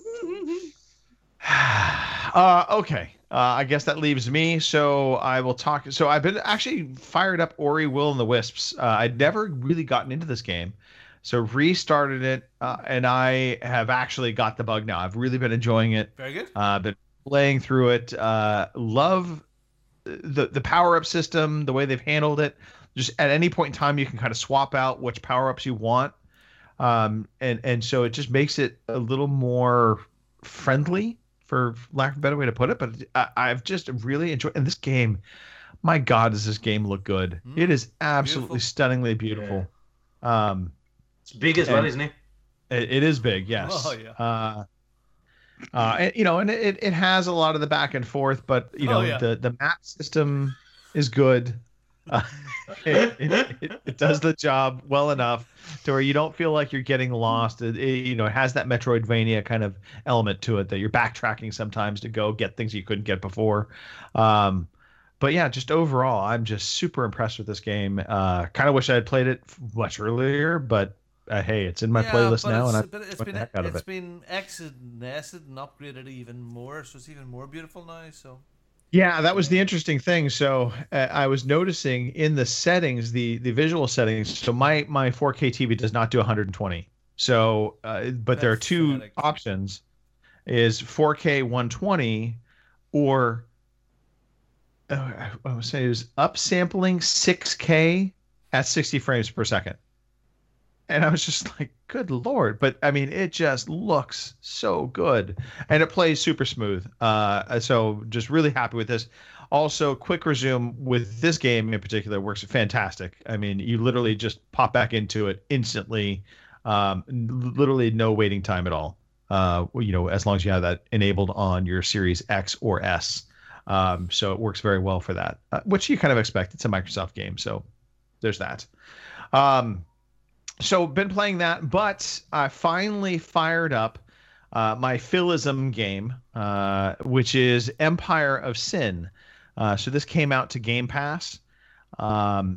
uh, okay. Uh, I guess that leaves me. So I will talk. So I've been actually fired up Ori Will and the Wisps. Uh, I'd never really gotten into this game. So restarted it, uh, and I have actually got the bug now. I've really been enjoying it. Very good. Uh, been playing through it. Uh, love the the power up system, the way they've handled it. Just at any point in time, you can kind of swap out which power ups you want, um, and and so it just makes it a little more friendly, for lack of a better way to put it. But I, I've just really enjoyed. And this game, my God, does this game look good? Mm, it is absolutely beautiful. Stunningly beautiful. Yeah. Um, It's big as well, isn't it? It, it is big, yes. Oh, yeah. Uh, uh, and, you know, and it, it has a lot of the back and forth, but you know, Oh, yeah. the the map system is good. Uh, it, it, it, it does the job well enough to where you don't feel like you're getting lost. It, it, you know, it has that Metroidvania kind of element to it that you're backtracking sometimes to go get things you couldn't get before. Um, But yeah, just overall, I'm just super impressed with this game. Uh, kind of wish I had played it much earlier, but uh, hey, it's in my Yeah, playlist but now, it's, and but I'm it's the been heck out of it's it. been exited and nested and upgraded even more, so it's even more beautiful now. So Yeah, that was the interesting thing. So uh, I was noticing in the settings, the the visual settings. So my my four K T V does not do one hundred twenty. So, uh, but there are two Pathetic. options: is four K one twenty, or uh, I would say it was upsampling six K at sixty frames per second. And I was just like, good Lord. But I mean, it just looks so good. And it plays super smooth. Uh, so just really happy with this. Also, quick resume with this game in particular works fantastic. I mean, you literally just pop back into it instantly. Um, literally no waiting time at all. Uh, you know, as long as you have that enabled on your Series X or S. Um, so it works very well for that, uh, which you kind of expect. It's a Microsoft game. So there's that. Um, So been playing that, but I finally fired up uh, my Philism game, uh, which is Empire of Sin. Uh, so this came out to Game Pass. Um,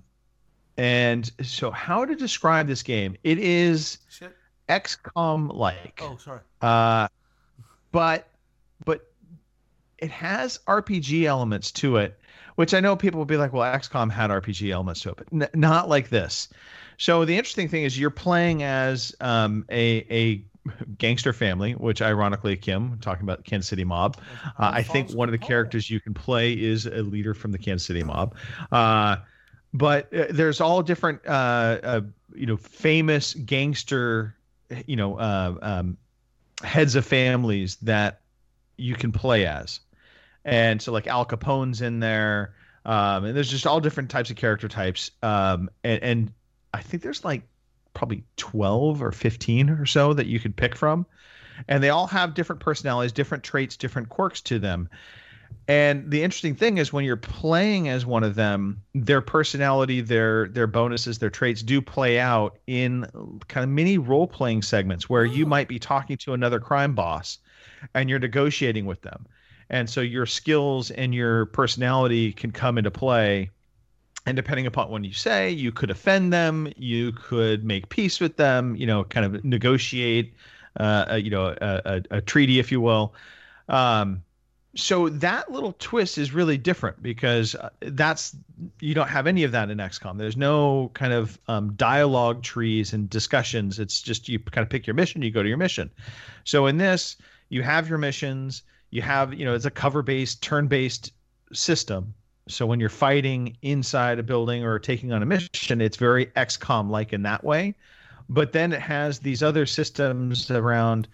and so how to describe this game? It is Shit. X COM-like. Oh, sorry. Uh, but but it has R P G elements to it, which I know people will be like, well, X COM had R P G elements to it, but n- not like this. So the interesting thing is you're playing as um, a a gangster family, which ironically, Kim, talking about the Kansas City Mob, uh, I think one of the characters you can play is a leader from the Kansas City Mob. Uh, but uh, there's all different, uh, uh, you know, famous gangster, you know, uh, um, heads of families that you can play as. And so like Al Capone's in there. Um, and there's just all different types of character types. Um, and, and I think there's like probably twelve or fifteen or so that you could pick from. And they all have different personalities, different traits, different quirks to them. And the interesting thing is when you're playing as one of them, their personality, their their bonuses, their traits do play out in kind of mini role-playing segments where you might be talking to another crime boss and you're negotiating with them. And so your skills and your personality can come into play. And depending upon what you say, you could offend them, you could make peace with them, you know, kind of negotiate, uh, a, you know, a, a, a treaty, if you will. Um, so that little twist is really different because that's you don't have any of that in X COM. There's no kind of um, dialogue trees and discussions. It's just you kind of pick your mission, you go to your mission. So in this, you have your missions. You have, you know, it's a cover-based, turn-based system. So when you're fighting inside a building or taking on a mission, it's very X COM-like in that way. But then it has these other systems around,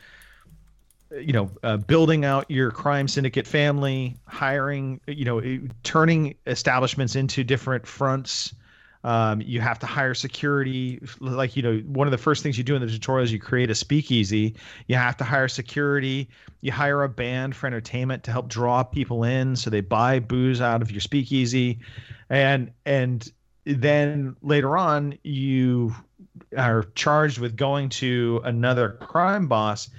you know, uh, building out your crime syndicate family, hiring, you know, turning establishments into different fronts. Um, you have to hire security. Like, you know, one of the first things you do in the tutorial is you create a speakeasy. You have to hire security. You hire a band for entertainment to help draw people in. So they buy booze out of your speakeasy. And, and then later on, you are charged with going to another crime boss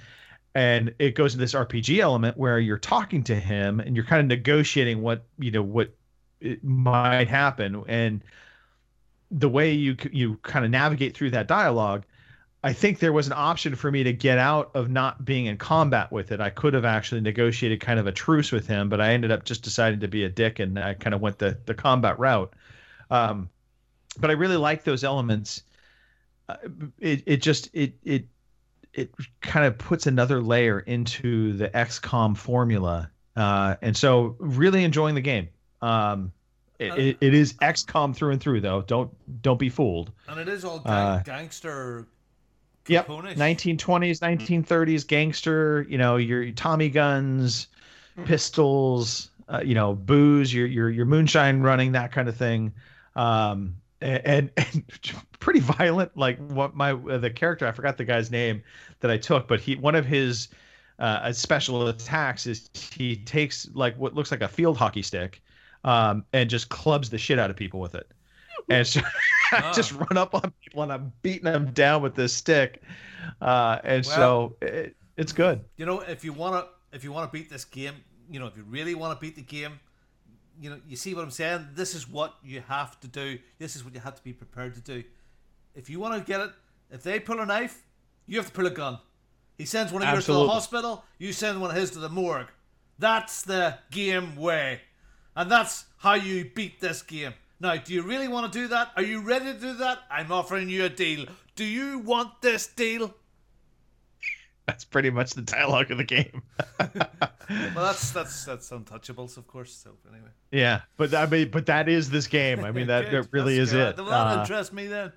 and it goes into this R P G element where you're talking to him and you're kind of negotiating what you know what it might happen, and the way you you kind of navigate through that dialogue. I think there was an option for me to get out of not being in combat with it. I could have actually negotiated kind of a truce with him, but I ended up just deciding to be a dick, and I kind of went the, the combat route. Um, but I really like those elements. Uh, it it just it it it kind of puts another layer into the X COM formula, uh, and so really enjoying the game. Um, it, it, it is X COM through and through, though. Don't don't be fooled. And it is all gang, Uh, gangster. Yep, Capone-ish. nineteen twenties, nineteen thirties gangster. You know, your Tommy guns, pistols. Uh, you know, booze. Your your your moonshine running, that kind of thing. Um, and, and pretty violent. Like what my uh, the character, I forgot the guy's name that I took, but he one of his uh, special attacks is he takes like what looks like a field hockey stick, um, and just clubs the shit out of people with it. And so I just run up on people and I'm beating them down with this stick, uh, and Well, so it, it's good. You know, if you wanna if you wanna beat this game, you know, if you really want to beat the game, you know, you see what I'm saying? This is what you have to do. This is what you have to be prepared to do. If you want to get it, if they pull a knife, you have to pull a gun. He sends one of yours to the Absolutely. hospital, you send one of his to the morgue. That's the game way. And that's how you beat this game. Now, do you really want to do that? Are you ready to do that? I'm offering you a deal. Do you want this deal? That's pretty much the dialogue of the game. Well, that's that's that's Untouchables, of course. So anyway, Yeah, but I mean, but that is this game. I mean, that, Good. that really That's is good. it. Well, that Uh, interests me then.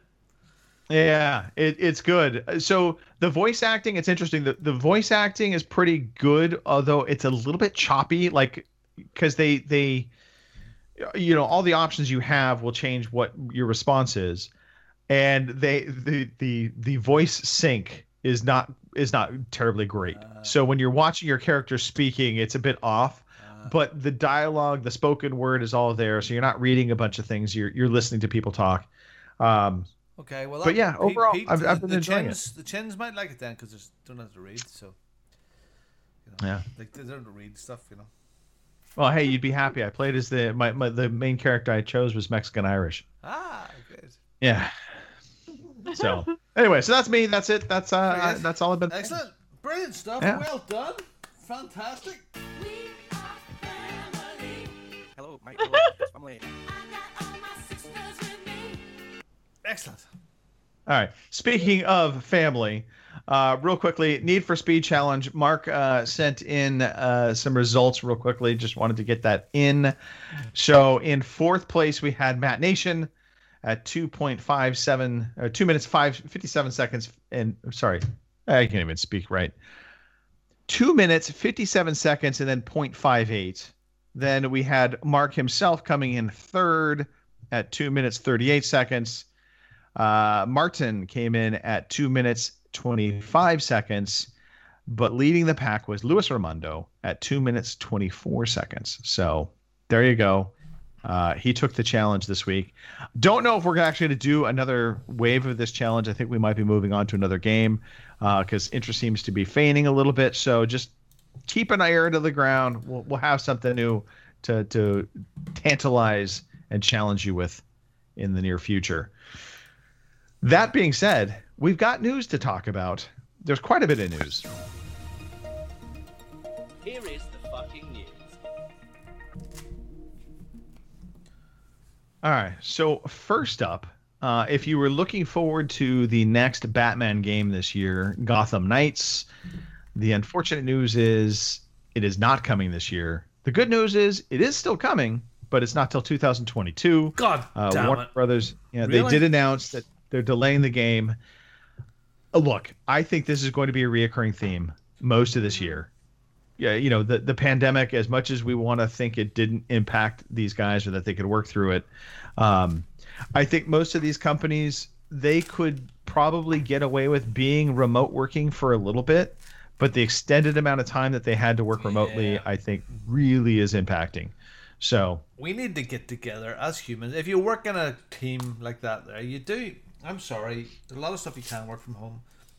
Yeah, it, it's good. So the voice acting, it's interesting. The the voice acting is pretty good, although it's a little bit choppy, like because they they, you know, all the options you have will change what your response is, and they the the the voice sync is not is not terribly great. So when you're watching your character speaking, it's a bit off. But the dialogue, the spoken word is all there, so you're not reading a bunch of things. You're you're listening to people talk. Um, Okay, well, but that- yeah, Pete- overall, Pete, I've, I've been the enjoying chins, The chins might like it then because they don't have to read. So, you know, Yeah. like they don't have to read stuff, you know. it. Well, hey, you'd be happy. I played as the my, my the main character I chose was Mexican Irish. Ah, good. Yeah. So anyway, so that's me. That's it. That's uh, Very good. that's all I've been. Excellent, brilliant stuff. Yeah. Well done, fantastic. Hello, my hello, family. Excellent. All right. Speaking of family, uh, real quickly, Need for Speed Challenge. Mark uh, sent in uh, some results real quickly. Just wanted to get that in. So in fourth place, we had Matt Nation at two point five seven, or two minutes, five, fifty-seven seconds. And sorry, I can't even speak right. Two minutes, fifty-seven seconds, and then point five eight. Then we had Mark himself coming in third at two minutes, thirty-eight seconds. Uh, Martin came in at two minutes, twenty-five seconds, but leading the pack was Luis Raimondo at two minutes, twenty-four seconds. So there you go. Uh, he took the challenge this week. Don't know if we're actually going to do another wave of this challenge. I think we might be moving on to another game because uh, interest seems to be feigning a little bit. So just keep an ear to the ground. We'll, we'll have something new to, to tantalize and challenge you with in the near future. That being said, we've got news to talk about. There's quite a bit of news. Here is the fucking news. All right. So first up, uh, if you were looking forward to the next Batman game this year, Gotham Knights, the unfortunate news is it is not coming this year. The good news is it is still coming, but it's not till two thousand twenty-two. God uh, damn Warner it. Brothers, you know, Really? they did announce that they're delaying the game. Uh, look, I think this is going to be a reoccurring theme most of this year. Yeah, you know, the, the pandemic, as much as we want to think it didn't impact these guys or that they could work through it, um, I think most of these companies, they could probably get away with being remote working for a little bit, but the extended amount of time that they had to work remotely, Yeah. I think really is impacting. So We need to get together as humans. If you work in a team like that, there you do. I'm sorry, there's a lot of stuff you can work from home.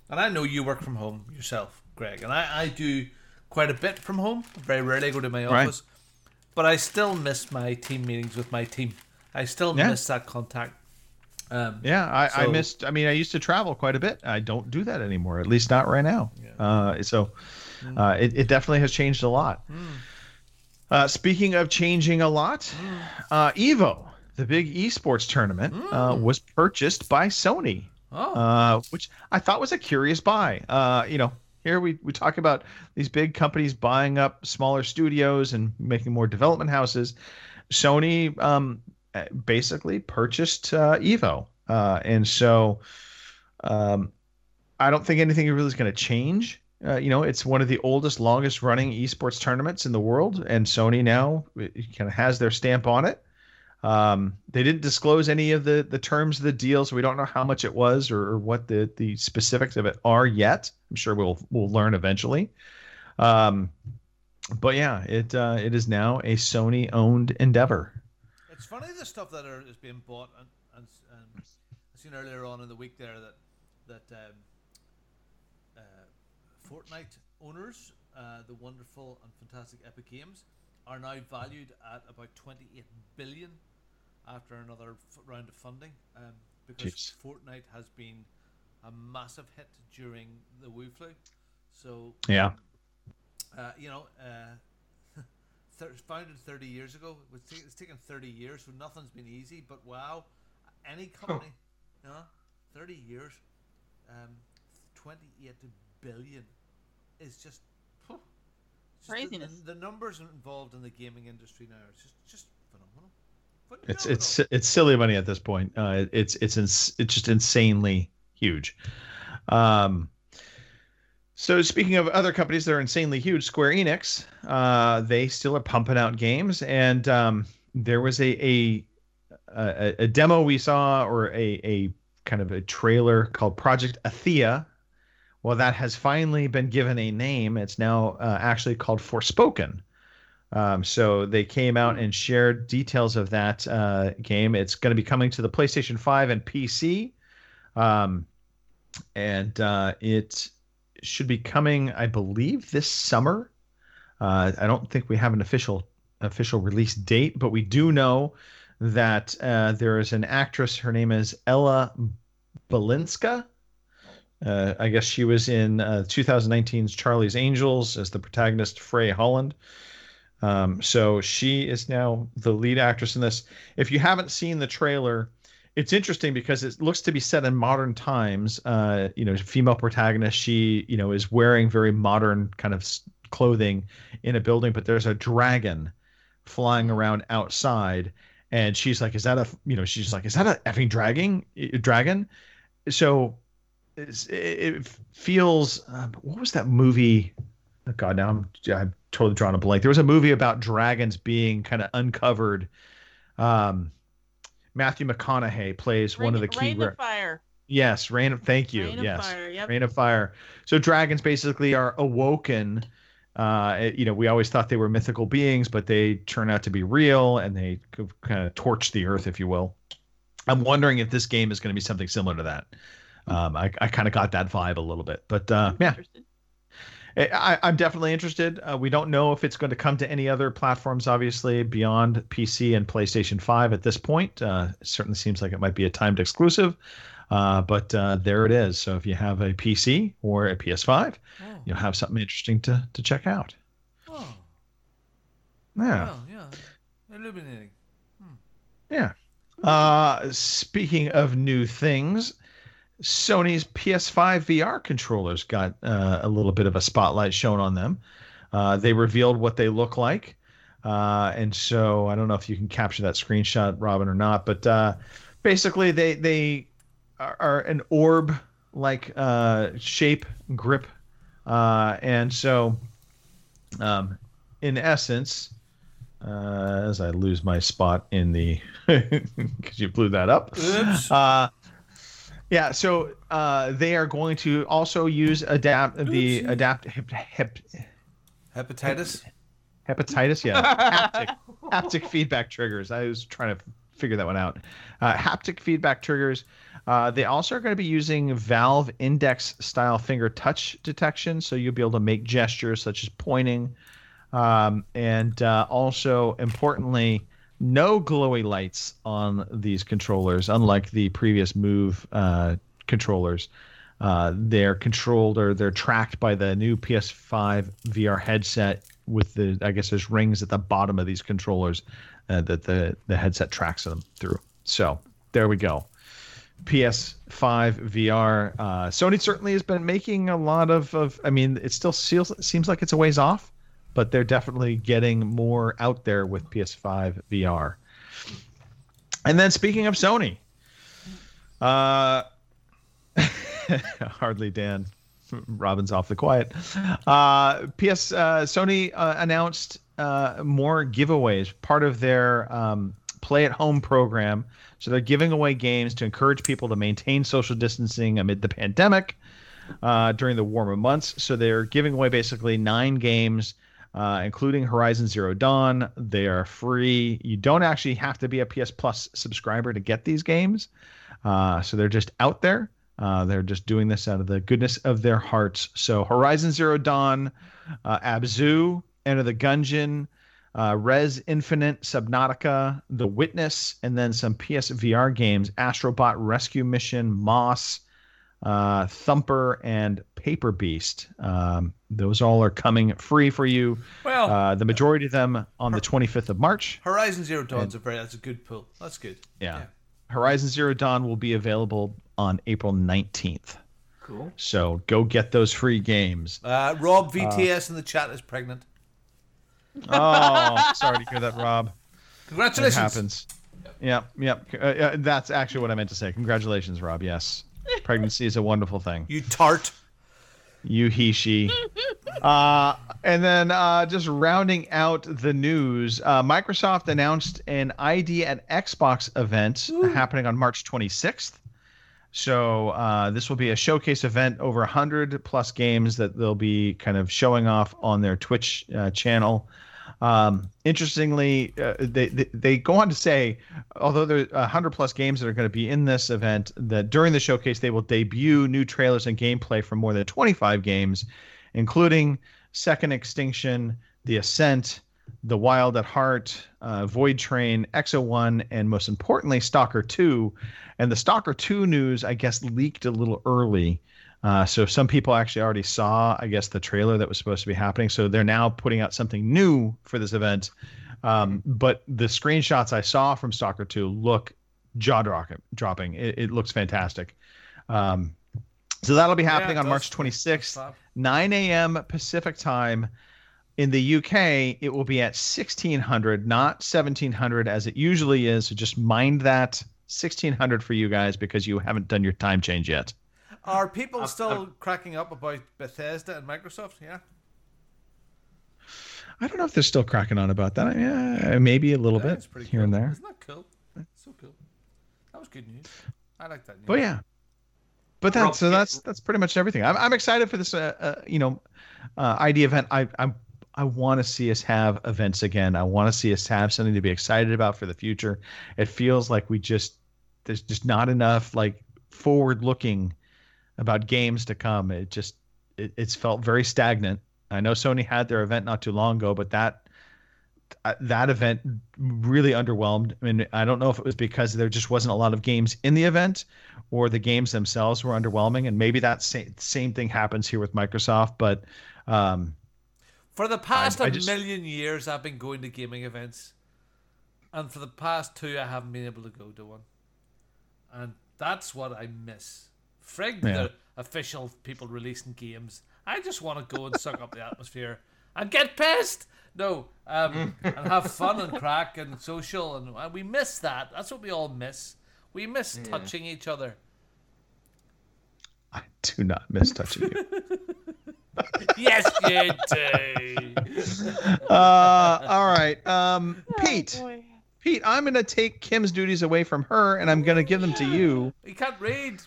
and I know you work from home yourself, Greg, and I, I do quite a bit from home. Very rarely I go to my office, right. But I still miss my team meetings with my team. I still yeah. miss that contact. Um, yeah, I, so, I missed. I mean, I used to travel quite a bit. I don't do that anymore, at least not right now. Yeah. Uh, so mm. uh, it, it definitely has changed a lot. Mm. Uh, speaking of changing a lot, mm. uh, Evo, the big esports tournament, mm. uh, was purchased by Sony, oh. uh, which I thought was a curious buy. Uh, you know, here we, we talk about these big companies buying up smaller studios and making more development houses. Sony um, basically purchased uh, Evo. Uh, and so um, I don't think anything really is going to change. Uh, you know, it's one of the oldest, longest running esports tournaments in the world. And Sony now kind of has their stamp on it. Um, they didn't disclose any of the, the terms of the deal, so we don't know how much it was or, or what the, the specifics of it are yet. I'm sure we'll we'll learn eventually. Um, but yeah, it uh, it is now a Sony-owned endeavor. It's funny the stuff that are, is being bought, and, and, and I seen earlier on in the week there that that um, uh, Fortnite owners, uh, the wonderful and fantastic Epic Games, are now valued at about twenty-eight billion after another f- round of funding, um, because Jeez. Fortnite has been a massive hit during the Wu flu. So yeah, uh, you know, uh, th- founded thirty years ago. It was t- it's taken thirty years, so nothing's been easy. But wow, any company, you know, thirty years, um, twenty-eight billion is just. Just craziness. The, the numbers involved in the gaming industry now are just, just phenomenal. phenomenal. It's it's it's silly money at this point. Uh, it's it's ins- it's just insanely huge. Um, so speaking of other companies that are insanely huge, Square Enix, uh, they still are pumping out games, and um, there was a a, a a demo we saw, or a a kind of a trailer called Project Athea. Well, that has finally been given a name. It's now uh, actually called Forspoken. Um, so they came out and shared details of that uh, game. It's going to be coming to the PlayStation five and P C. Um, and uh, it should be coming, I believe, this summer. Uh, I don't think we have an official official release date, but we do know that uh, there is an actress. Her name is Ella Balinska. Uh, I guess she was in uh, twenty nineteen's Charlie's Angels as the protagonist, Frey Holland. Um, so she is now the lead actress in this. If you haven't seen the trailer, it's interesting because it looks to be set in modern times. Uh, you know, female protagonist. She, you know, is wearing very modern kind of clothing in a building, but there's a dragon flying around outside, and she's like, "Is that a?" You know, she's like, "Is that a effing dragon?" Dragon. So. It's, it feels uh, what was that movie? Oh God, now I'm I'm totally drawing a blank. There was a movie about dragons being kind of uncovered. Um, Matthew McConaughey plays Rain, one of the key. Rain of Fire. Yes, Rain of. Thank you. Rain yes, of Fire. Yep. Rain of Fire. So dragons basically are awoken. Uh, you know, we always thought they were mythical beings, but they turn out to be real, and they kind of torch the earth, if you will. I'm wondering if this game is going to be something similar to that. Um, I, I kind of got that vibe a little bit, but uh, yeah, I, I'm definitely interested. Uh, we don't know if it's going to come to any other platforms, obviously, beyond P C and PlayStation five at this point. Uh, it certainly seems like it might be a timed exclusive, uh, but uh, there it is. So if you have a P C or a P S five, oh. you'll have something interesting to, to check out. Oh. Yeah. Oh, yeah. Illuminating. Hmm. Yeah. Uh, speaking of new things, Sony's P S five V R controllers got uh, a little bit of a spotlight shown on them. Uh, they revealed what they look like. Uh, and so I don't know if you can capture that screenshot, Robin, or not. But uh, basically, they they are, are an orb-like uh, shape, grip. Uh, and so um, in essence, uh, as I lose my spot in the – because you blew that up. Oops. Uh, Yeah, so uh, they are going to also use adapt the adapt hip, hip, hepatitis hepatitis yeah haptic, haptic feedback triggers. I was trying to figure that one out. Uh, haptic feedback triggers Uh, they also are going to be using Valve Index style finger touch detection, so you'll be able to make gestures such as pointing. Um, and uh, also, importantly, no glowy lights on these controllers, unlike the previous Move uh, controllers. Uh, they're controlled or they're tracked by the new P S five V R headset with the, I guess there's rings at the bottom of these controllers uh, that the, the headset tracks them through. So there we go. P S five V R. Uh, Sony certainly has been making a lot of, of I mean, it still seems, seems like it's a ways off, but they're definitely getting more out there with P S five V R. And then speaking of Sony, uh, hardly Dan. Robin's off the quiet. Uh, P S uh, Sony uh, announced uh, more giveaways, part of their um, Play at Home program. So they're giving away games to encourage people to maintain social distancing amid the pandemic uh, during the warmer months. So they're giving away basically nine games, uh, including Horizon Zero Dawn. They are free. You don't actually have to be a P S Plus subscriber to get these games. Uh, so they're just out there. Uh, they're just doing this out of the goodness of their hearts. So Horizon Zero Dawn, uh, Abzu, Enter the Gungeon, uh, Res Infinite, Subnautica, The Witness, and then some P S V R games, Astrobot Rescue Mission, Moss, uh, Thumper, and Paper Beast. Um, those all are coming free for you. Well, uh, the majority of them on the twenty-fifth of March. Horizon Zero Dawn's a very, that's a good pull. That's good. Yeah. yeah. Horizon Zero Dawn will be available on April nineteenth. Cool. So go get those free games. Uh, Rob V T S uh, in the chat is pregnant. Oh, sorry to hear that, Rob. Congratulations. It happens. Yep, yep. Uh, uh, that's actually what I meant to say. Congratulations, Rob. Yes. Pregnancy is a wonderful thing. You tart. You he, she. Uh, and then uh, just rounding out the news, uh, Microsoft announced an I D at Xbox event Ooh. happening on March twenty-sixth. So uh, this will be a showcase event, over one hundred plus games that they'll be kind of showing off on their Twitch uh, channel. Um, interestingly, uh, they, they they go on to say, although there are one hundred plus games that are going to be in this event, that during the showcase they will debut new trailers and gameplay from more than twenty-five games, including Second Extinction, The Ascent, The Wild at Heart, uh, Void Train, X O one, and most importantly, Stalker two. And the Stalker two news, I guess, leaked a little early. Uh, so some people actually already saw, I guess, the trailer that was supposed to be happening. So they're now putting out something new for this event. Um, but the screenshots I saw from Stalker two look jaw-dropping. It, it looks fantastic. Um, so that'll be happening yeah, on March twenty-sixth, nine a.m. Pacific time. In the U K, it will be at sixteen hundred, not seventeen hundred as it usually is. So just mind that. sixteen hundred for you guys because you haven't done your time change yet. Are people still cracking up about Bethesda and Microsoft? Yeah. I don't know if they're still cracking on about that. Yeah, maybe a little yeah, bit here cool. and there. Isn't that cool? That's so cool. That was good news. I like that news. But yeah. But that's so that's that's pretty much everything. I'm I'm excited for this. Uh, uh you know, uh, I D event. I I'm I want to see us have events again. I want to see us have something to be excited about for the future. It feels like we just there's just not enough like forward looking about games to come. It just it, it's felt very stagnant. I know Sony had their event not too long ago, but that that event really underwhelmed. I mean, I don't know if it was because there just wasn't a lot of games in the event or the games themselves were underwhelming, and maybe that same, same thing happens here with Microsoft, but um for the past I, I a just, million years I've been going to gaming events, and for the past two I haven't been able to go to one, and that's what I miss. Frig yeah. the official people releasing games. I just want to go and suck up the atmosphere and get pissed. No, um, and have fun and crack and social, and uh, we miss that. That's what we all miss. We miss yeah. touching each other. I do not miss touching you. Yes, you do. Uh, all right, um, Pete. Oh, Pete, I'm going to take Kim's duties away from her, and I'm going to give them to you. You can't read.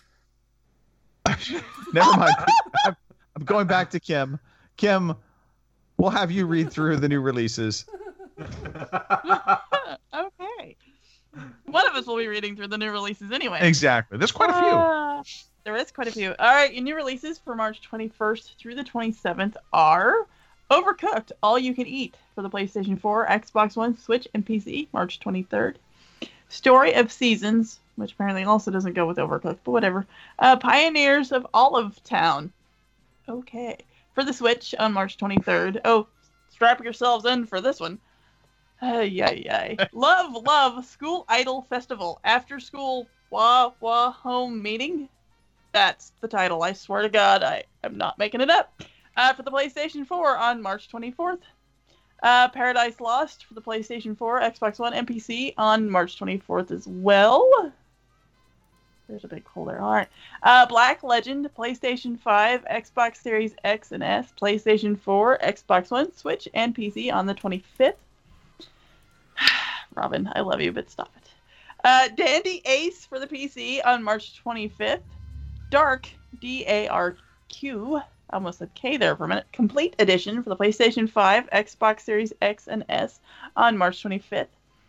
Never mind. I'm, I'm going back to Kim. Kim, we'll have you read through the new releases. Okay. One of us will be reading through the new releases anyway. Exactly. There's quite a few. Uh, there is quite a few. All right, your new releases for March twenty-first through the twenty-seventh are Overcooked, All You Can Eat for the PlayStation four, Xbox One, Switch, and P C, March twenty-third. Story of Seasons, which apparently also doesn't go with Overcooked, but whatever. Uh, Pioneers of Olive Town. Okay. For the Switch on March twenty-third. Oh, strap yourselves in for this one. Ay, yay, yay. Love, Love, School Idol Festival. After School Wah Wah Home Meeting. That's the title. I swear to God, I am not making it up. Uh, for the PlayStation four on March twenty-fourth. Uh, Paradise Lost for the PlayStation four, Xbox One, and P C on March twenty-fourth as well. There's a big hole there. All right. Uh, Black Legend, PlayStation five, Xbox Series X and S, PlayStation four, Xbox One, Switch, and P C on the twenty-fifth. Robin, I love you, but stop it. Uh, Dandy Ace for the P C on March twenty-fifth. Dark, D A R Q, I almost said K there for a minute. Complete Edition for the PlayStation five, Xbox Series X and S on March twenty-fifth.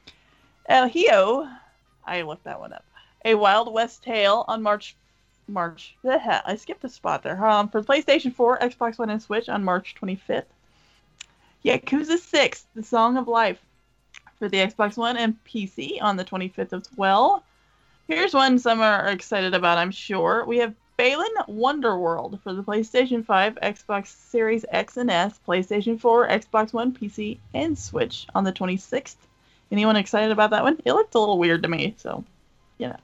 El Hio, I looked that one up. A Wild West Tale on March... March... The hell, I skipped a spot there. Um, for the PlayStation four, Xbox One, and Switch on March twenty-fifth. Yakuza six, The Song of Life for the Xbox One and P C on the twenty-fifth as well. Here's one some are excited about, I'm sure. We have Balan Wonderworld for the PlayStation five, Xbox Series X and S, PlayStation four, Xbox One, P C, and Switch on the twenty-sixth. Anyone excited about that one? It looked a little weird to me, so, you know.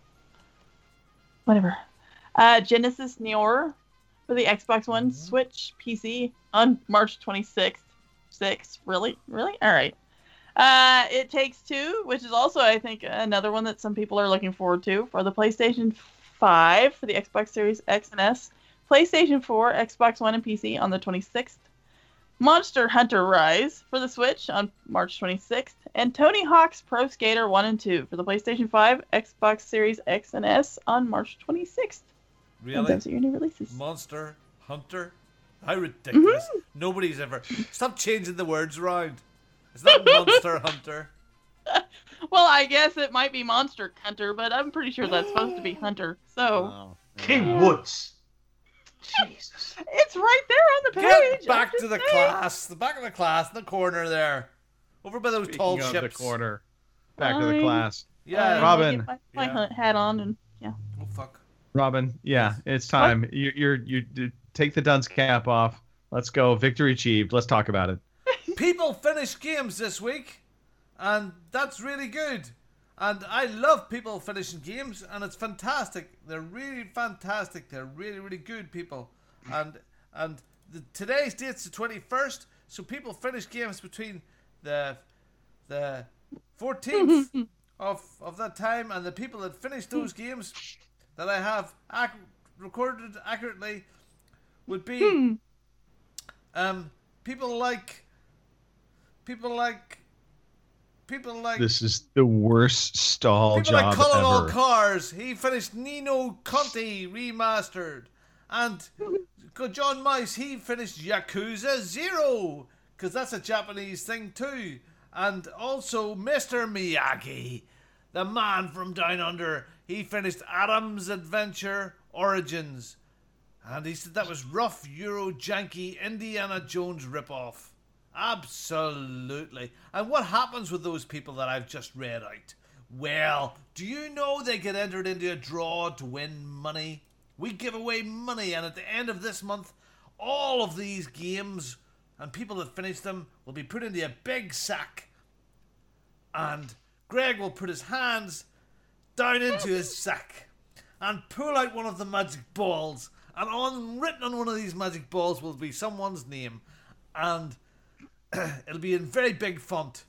Whatever. Uh, Genesis Noir for the Xbox One, Switch, P C on March twenty-sixth. Six? Really? Really? All right. Uh, It Takes Two, which is also, I think, another one that some people are looking forward to for the PlayStation five, for the Xbox Series X and S, PlayStation four, Xbox One, and P C on the twenty-sixth. Monster Hunter Rise for the Switch on March twenty-sixth. And Tony Hawk's Pro Skater one and two for the PlayStation five, Xbox Series X and S on March twenty-sixth. Really? And those are your new releases. Monster Hunter? How ridiculous. Mm-hmm. Nobody's ever... Stop changing the words around. It's not Monster Hunter. Well, I guess it might be Monster Hunter, but I'm pretty sure that's supposed to be Hunter. So, Oh, King Woods. Jesus. It's right there on the page. Get back I'm to the just saying. class. The back of the class in the corner there. Over by those tall Speaking of ships. the corner. Back to the Fine. class. Yeah. Uh, Robin. Get my, my Yeah. hunt hat on and yeah. Oh, fuck. Robin, yeah, it's time. You, you're you you take the dunce cap off. Let's go. Victory achieved. Let's talk about it. People finished games this week, and that's really good. And I love people finishing games, and it's fantastic. They're really fantastic. They're really, really good people. And and the, today's date's the twenty-first, so people finish games between the the fourteenth of of that time, and the people that finished those games that I have ac- recorded accurately would be um people like people like people like This is the worst stall people like job Colin All ever. Cars. He finished Nino Conti remastered, and John Mice, he finished Yakuza Zero, because that's a Japanese thing too. And also Mister Miyagi, the man from down under, he finished Adam's Adventure Origins, and he said that was rough Euro janky Indiana Jones ripoff. Absolutely. And what happens with those people that I've just read out? Well, do you know they get entered into a draw to win money? We give away money, and at the end of this month, all of these games and people that finish them will be put into a big sack. And Greg will put his hands down into his sack and pull out one of the magic balls. And on written on one of these magic balls will be someone's name. And it'll be in very big font.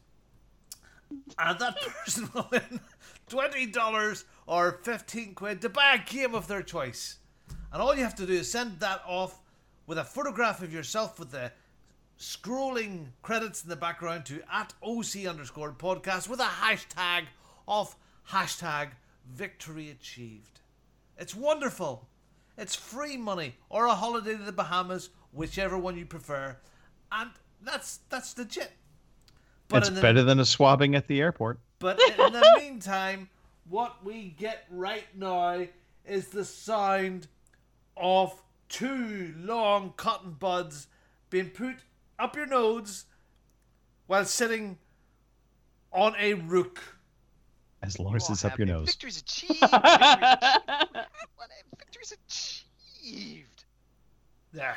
And that person will win twenty dollars or fifteen quid to buy a game of their choice. And all you have to do is send that off with a photograph of yourself with the scrolling credits in the background to at OC underscore podcast with a hashtag of hashtag victory achieved. It's wonderful. It's free money or a holiday to the Bahamas, whichever one you prefer. And that's that's legit. It's in the, better than a swabbing at the airport. But in the meantime, what we get right now is the sound of two long cotton buds being put up your nose while sitting on a rook. As long as it's up your nose. Victory's achieved. Victory's achieved. Victory's achieved. There.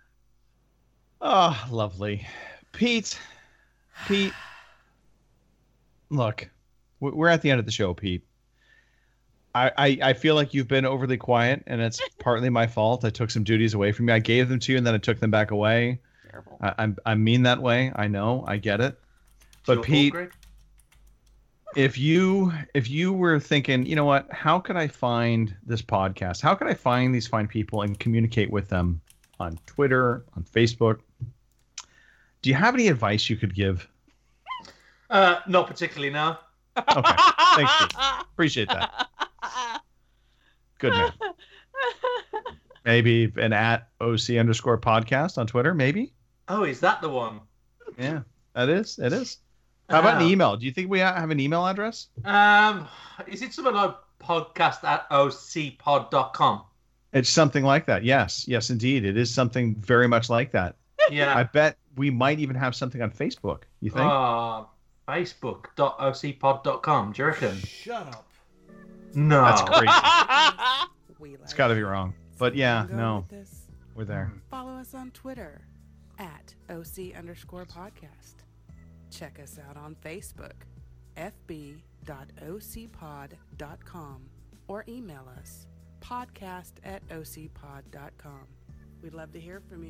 Oh, lovely. Pete. Pete. Look, we- we're at the end of the show, Pete. I, I, I feel like you've been overly quiet, and it's partly my fault. I took some duties away from you. I gave them to you, and then I took them back away. Terrible. I, I'm I mean that way. I know. I get it. But Your Pete, fault, Greg? if you if you were thinking, you know what, how could I find this podcast? How could I find these fine people and communicate with them on Twitter, on Facebook? Do you have any advice you could give? Uh, not particularly, no. Okay, thanks, Pete. Appreciate that. Good man. Maybe an at O C underscore podcast on Twitter, maybe? Oh, is that the one? Yeah, that is. It is. How about an Oh. email? Do you think we ha- have an email address? Um, is it something like podcast at o c pod dot com? It's something like that. Yes. Yes, indeed. It is something very much like that. Yeah. I bet we might even have something on Facebook. You think? Uh, facebook dot o c pod dot com. Do you reckon? Shut up. No. That's crazy. We It's got to be wrong. But yeah, Go no, with this. we're there. Follow us on Twitter at O C underscore podcast. Check us out on Facebook, f b dot o c pod dot com, or email us, podcast at o c pod dot com. We'd love to hear from you.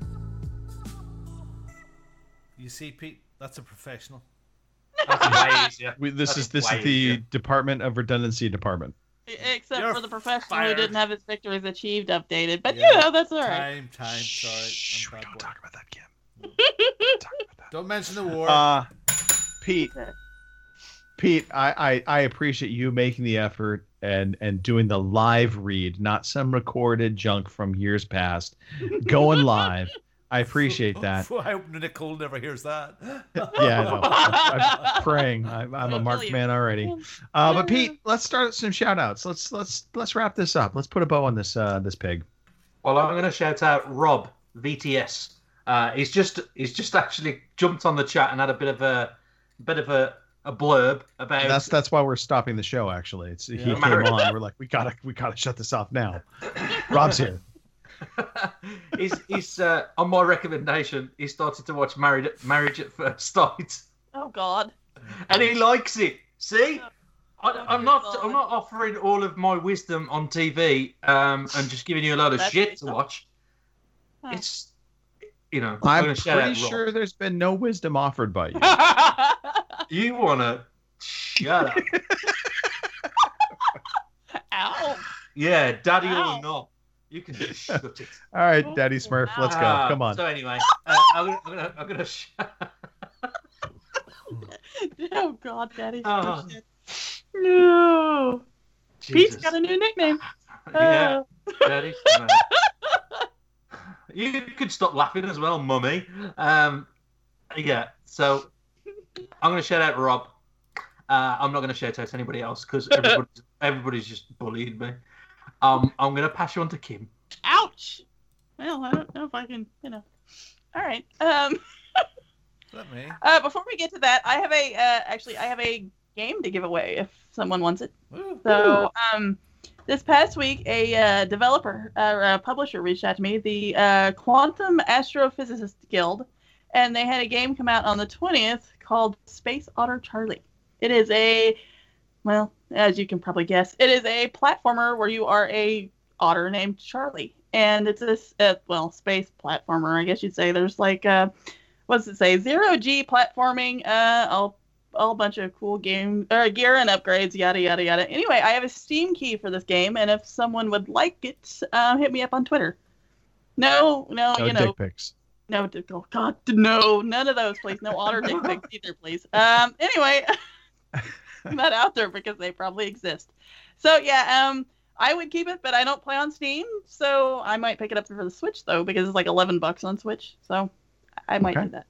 You see, Pete, that's a professional. That's way easier. We, this That is this way is the easier. Department of Redundancy Department. Except You're for the professional fired. who didn't have his victories achieved updated. But Yeah. you know, that's all right. Time, time, sorry. Shh, I'm we bad don't boy. talk about that, Kim. Talk about that. Don't mention the war. Uh, Pete, Pete, I, I I appreciate you making the effort and and doing the live read, not some recorded junk from years past. Going live. I appreciate that. I hope Nicole never hears that. Yeah, I know. I'm, I'm praying. I'm, I'm a marked man already. Uh, but Pete, let's start some shout outs. Let's let's let's wrap this up. Let's put a bow on this uh, this pig. Well, I'm going to shout out Rob V T S. Uh, he's just he's just actually jumped on the chat and had a bit of a bit of a, a blurb about. That's that's why we're stopping the show. Actually, it's he Yeah. came on. We're like, we gotta we gotta shut this off now. Rob's here. he's he's uh, on my recommendation. He started to watch Married Marriage at First Sight, Oh God. and he likes it. See, I, I'm not I'm not offering all of my wisdom on T V um, and just giving you a load of That's shit pretty to tough. watch. Huh. It's you know I'm gonna shout pretty out Rob. sure there's been no wisdom offered by you. You wanna shut up? Ow. Yeah, Daddy Ow. or not, you can just shut it. All right, Daddy Smurf, let's go. Ah, Come on. So anyway, uh, I'm gonna, I'm gonna, I'm gonna sh- Oh God, Daddy. Oh. No. Pete's Jesus. got a new nickname. Yeah, Oh. Daddy. No. You could stop laughing as well, Mummy. Um, yeah. So I'm gonna shout out Rob. Uh, I'm not gonna shout out anybody else because everybody's, everybody's just bullying me. Um, I'm gonna pass you on to Kim. Ouch. Well, I don't know if I can, you know. All right. Um. Let me. Uh, before we get to that, I have a uh, actually I have a game to give away if someone wants it. Woo. So um, this past week, a uh, developer, uh, a publisher reached out to me, the uh, Quantum Astrophysicist Guild, and they had a game come out on the twentieth called Space Otter Charlie. It is a, well, as you can probably guess, it is a platformer where you are a otter named Charlie, and it's this uh, well space platformer, I guess you'd say. There's like uh, what's it say? Zero G platforming, uh, all all bunch of cool game or gear and upgrades, yada yada yada. Anyway, I have a Steam key for this game, and if someone would like it, uh, hit me up on Twitter. No, no, No you know, dick pics. no, dick- oh God, no, none of those, please. No otter dick pics either, please. Um, anyway, I'm not out there because they probably exist. So yeah, um, I would keep it, but I don't play on Steam, so I might pick it up for the Switch though because it's like eleven bucks on Switch. So I might Okay. do that.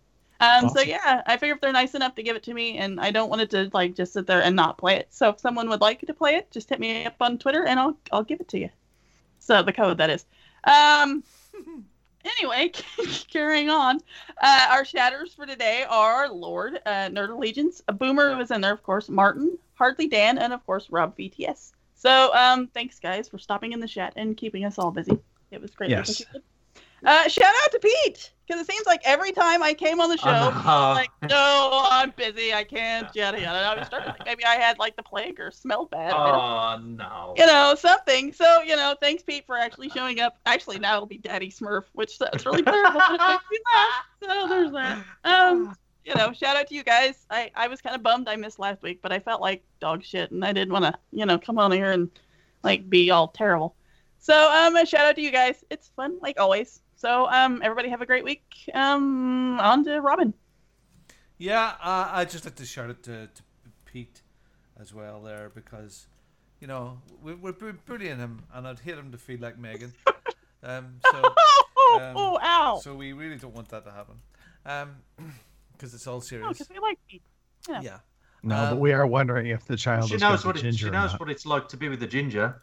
Um, So Awesome. yeah, I figure if they're nice enough to give it to me, and I don't want it to like just sit there and not play it. So if someone would like to play it, just hit me up on Twitter, and I'll I'll give it to you. So the code that is. Um. Anyway, carrying on. Uh, our shatters for today are Lord, uh, Nerd Allegiance, a Boomer who was in there, of course, Martin, Hardly Dan, and of course Rob V T S. So um, thanks guys for stopping in the chat and keeping us all busy. It was great. Yes. Uh, shout out to Pete, because it seems like every time I came on the show, Uh-huh. he was like, no, I'm busy, I can't, yada yada. I was starting to think maybe I had like the plague or smelled bad. I don't Oh no. you know, something. So, you know, thanks, Pete, for actually showing up. Actually, now it'll be Daddy Smurf, which sounds really terrible, but it makes me laugh. So there's that. Um, you know, shout out to you guys. I, I was kind of bummed I missed last week, but I felt like dog shit, and I didn't want to, you know, come on here and, like, be all terrible. So, um, a shout out to you guys. It's fun, like always. So, um, everybody have a great week. Um, on to Robin. Yeah, uh, I'd just like to shout out to, to Pete as well there, because, you know, we, we're bu- bullying him, and I'd hate him to feel like Megan. Um, so, um, oh, ow. So we really don't want that to happen, um, because it's all Oh, serious. because we like Pete. You know. Yeah. No, Um, but we are wondering if the child She is knows going what to it, ginger she or knows not. what it's like to be with a ginger.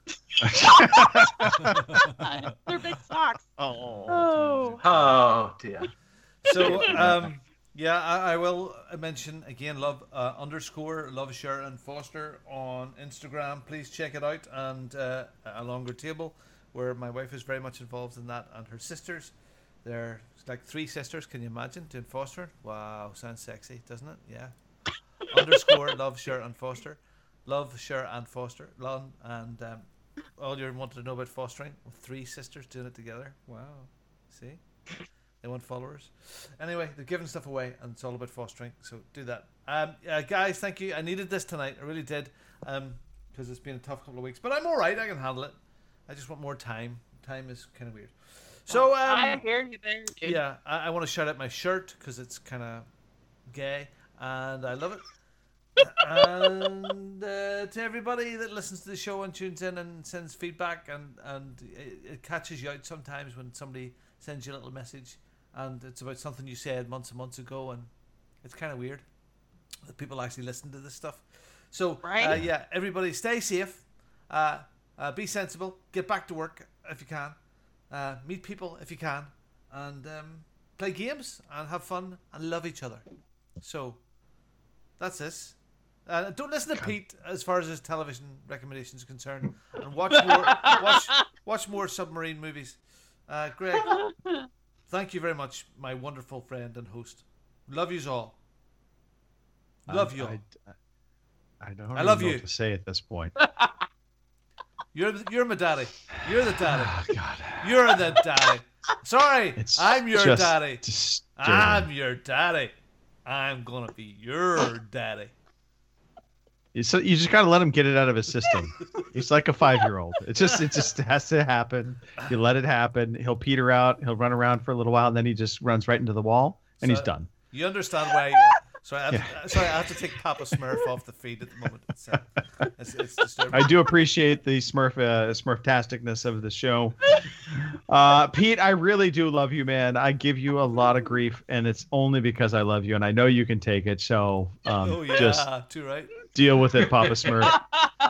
They're big socks. Oh. Oh. Oh dear. So, um, yeah, I, I will mention again, love uh, underscore love Sharon Foster on Instagram. Please check it out, and uh, a longer table where my wife is very much involved in that, and her sisters. They're like three sisters. Can you imagine doing fostering? Wow, sounds sexy, doesn't it? Yeah. Underscore love Sharon Foster, love Sharon Foster, Lon, and um, all you wanted to know about fostering with three sisters doing it together. Wow, see. They want followers. Anyway, they're giving stuff away, and it's all about fostering. So do that. Um, uh, guys, thank you. I needed this tonight. I really did. Um, because it's been a tough couple of weeks. But I'm all right. I can handle it. I just want more time. Time is kind of weird. So, um, I hear you there, dude. yeah, I, I want to shout out my shirt because it's kind of gay, and I love it. And uh, to everybody that listens to the show and tunes in and sends feedback, and, and it, it catches you out sometimes when somebody sends you a little message, and it's about something you said months and months ago, and it's kind of weird that people actually listen to this stuff. So, Right. uh, yeah, everybody stay safe, uh, uh, be sensible, get back to work if you can, uh, meet people if you can, and um, play games and have fun and love each other. So, that's this. Uh, don't listen to Pete as far as his television recommendations are concerned, and watch more watch watch more submarine movies. Uh, Greg, thank you very much, my wonderful friend and host. Love yous all. Love I, you all. I, I don't I even love know you. what to say at this point. You're the- you're my daddy. You're the daddy. Oh, God. You're the daddy. Sorry, It's I'm your just daddy. disturbing. I'm your daddy. I'm gonna be your daddy. You- So you just got to let him get it out of his system. He's like a five-year-old. It just it just has to happen. You let it happen. He'll peter out. He'll run around for a little while, and then he just runs right into the wall, and So- he's done. You understand why? Sorry, I have, to, sorry, I have to take Papa Smurf off the feed at the moment. It's, uh, it's, it's disturbing. I do appreciate the Smurf uh, Smurftasticness of the show. Uh, Pete, I really do love you, man. I give you a lot of grief, and it's only because I love you, and I know you can take it. So um, oh yeah, just too right. deal with it, Papa Smurf.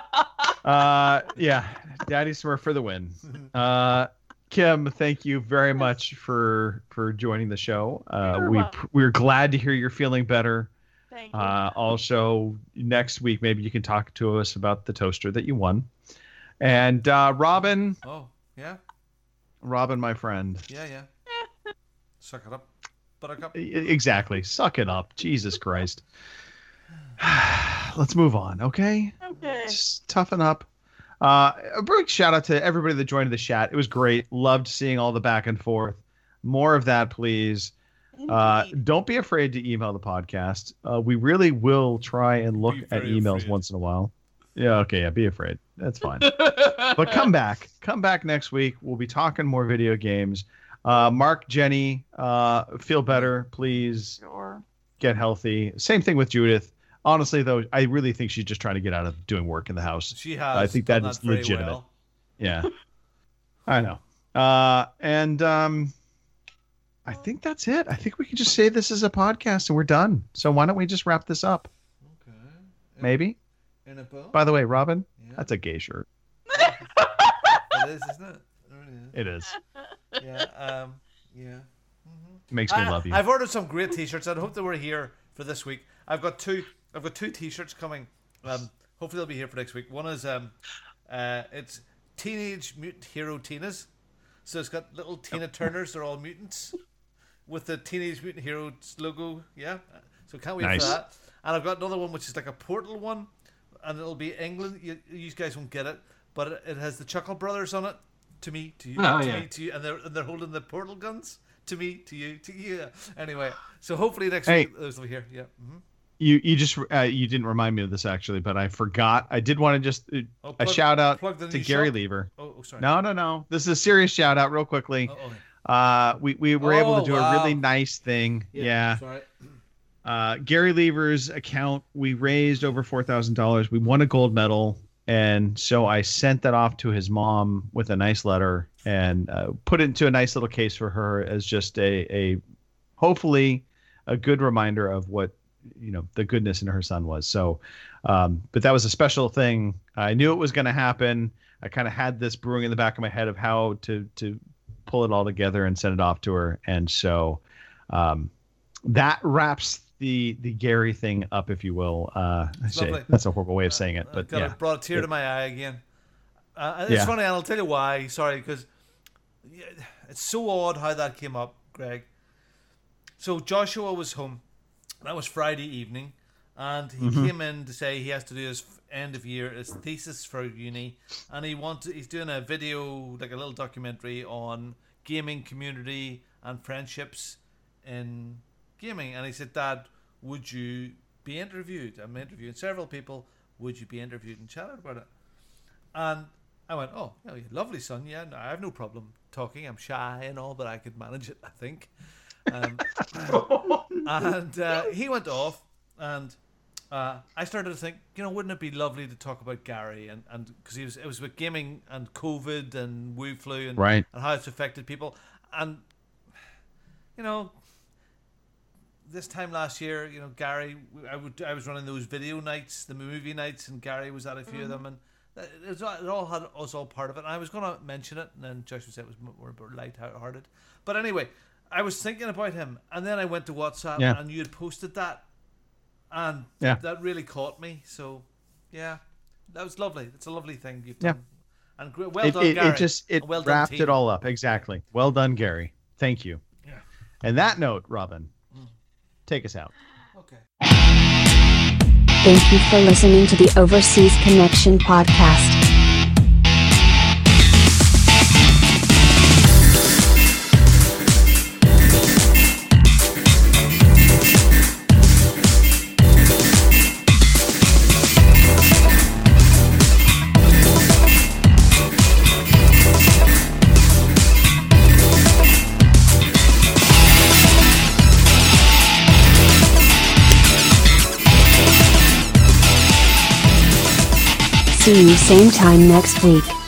Uh, yeah, Daddy Smurf for the win. Uh, Kim, thank you very much for for joining the show. Uh, You're we welcome. we're glad to hear you're feeling better. Thank you. Uh, also, next week maybe you can talk to us about the toaster that you won. And uh, Robin, Oh yeah, Robin, my friend, yeah, yeah. Suck it up, Buttercup. E- exactly. Suck it up, Jesus Christ. Let's move on, okay? Okay. Just toughen up. Uh, a big shout out to everybody that joined the chat. It was great. Loved seeing all the back and forth. More of that, please. Uh, Indeed. don't be afraid to email the podcast. Uh, we really will try and look Be at very emails afraid. once in a while. Yeah, okay, yeah, be afraid. That's fine. But come back. Come back next week. We'll be talking more video games. Uh, Mark, Jenny, uh, feel better. Please Sure. get healthy. Same thing with Judith. Honestly, though, I really think she's just trying to get out of doing work in the house. She has. I think done that is very legitimate. well. Yeah. I know. Uh, and um, I think that's it. I think we can just say this is a podcast and we're done. So why don't we just wrap this up? Okay. In, Maybe. In a bow? By the way, Robin, Yeah. that's a gay shirt. It is, isn't it? It is. Yeah. Um, yeah. It makes me I, love you. I've ordered some great T-shirts. I hope they were here for this week. I've got two. I've got two T-shirts coming. Um, hopefully they'll be here for next week. One is um, uh, it's Teenage Mutant Hero Tinas. So it's got little Tina Turners. They're all mutants with the Teenage Mutant Heroes logo. Yeah. So can't wait Nice. for that. And I've got another one which is like a portal one, and it'll be England. You, you guys won't get it, but it, it has the Chuckle Brothers on it. To me, to you, Oh, to yeah. me, to you, and they're and they're holding the portal guns. To me, to you, to you. Anyway, so hopefully next Hey. week those will be here. Yeah. Mm-hmm. You you just uh, you didn't remind me of this actually, but I forgot. I did want to just uh, Oh, a plug- shout out plug the to new Gary shop? Lever. Oh, oh, sorry. No, no, no. This is a serious shout out, real quickly. Oh, okay. Uh, we we were able Oh, to do wow. a really nice thing. Yeah. Sorry. Uh, Gary Lever's account. We raised over four thousand dollars. We won a gold medal, and so I sent that off to his mom with a nice letter and uh, put it into a nice little case for her as just a a hopefully a good reminder of what you know the goodness in her son was. So, um, but that was a special thing. I knew it was going to happen. I kind of had this brewing in the back of my head of how to to pull it all together and send it off to her. And so um, that wraps the the Gary thing up, if you will. Uh, I It's say, lovely. that's a horrible way of saying it, I but got yeah, it brought a tear to my eye again. Uh, it's Yeah. funny, and I'll tell you why. Sorry, because it's so odd how that came up, Greg. So Joshua was home. That was Friday evening, and he Mhm. came in to say he has to do his end of year, his thesis for uni, and he wanted. He's doing a video, like a little documentary on gaming community and friendships in gaming. And he said, "Dad, would you be interviewed? I'm interviewing several people. Would you be interviewed and chatted about it?" And I went, "Oh, yeah, lovely, son. Yeah, no, I have no problem talking. I'm shy and all, but I could manage it, I think." Um, and uh, he went off, and uh, I started to think, you know, wouldn't it be lovely to talk about Gary and and because he was it was with gaming and COVID and Wu flu and Right. and how it's affected people, and you know. This time last year, you know, Gary, I would I was running those video nights, the movie nights, and Gary was at a few of them, and it, was, it all had us all part of it. And I was going to mention it, and then Joshua said it was more light-hearted. But anyway, I was thinking about him, and then I went to WhatsApp, Yeah. and you had posted that, and Yeah. that really caught me. So, yeah, that was lovely. It's a lovely thing you've Yeah. done, and gr- well it, done, it, Gary. it just it And well done, wrapped team. it all up exactly. Well done, Gary. Thank you. Yeah. And that note, Robin, take us out. Okay. Thank you for listening to the Overseas Connection podcast. See you same time next week.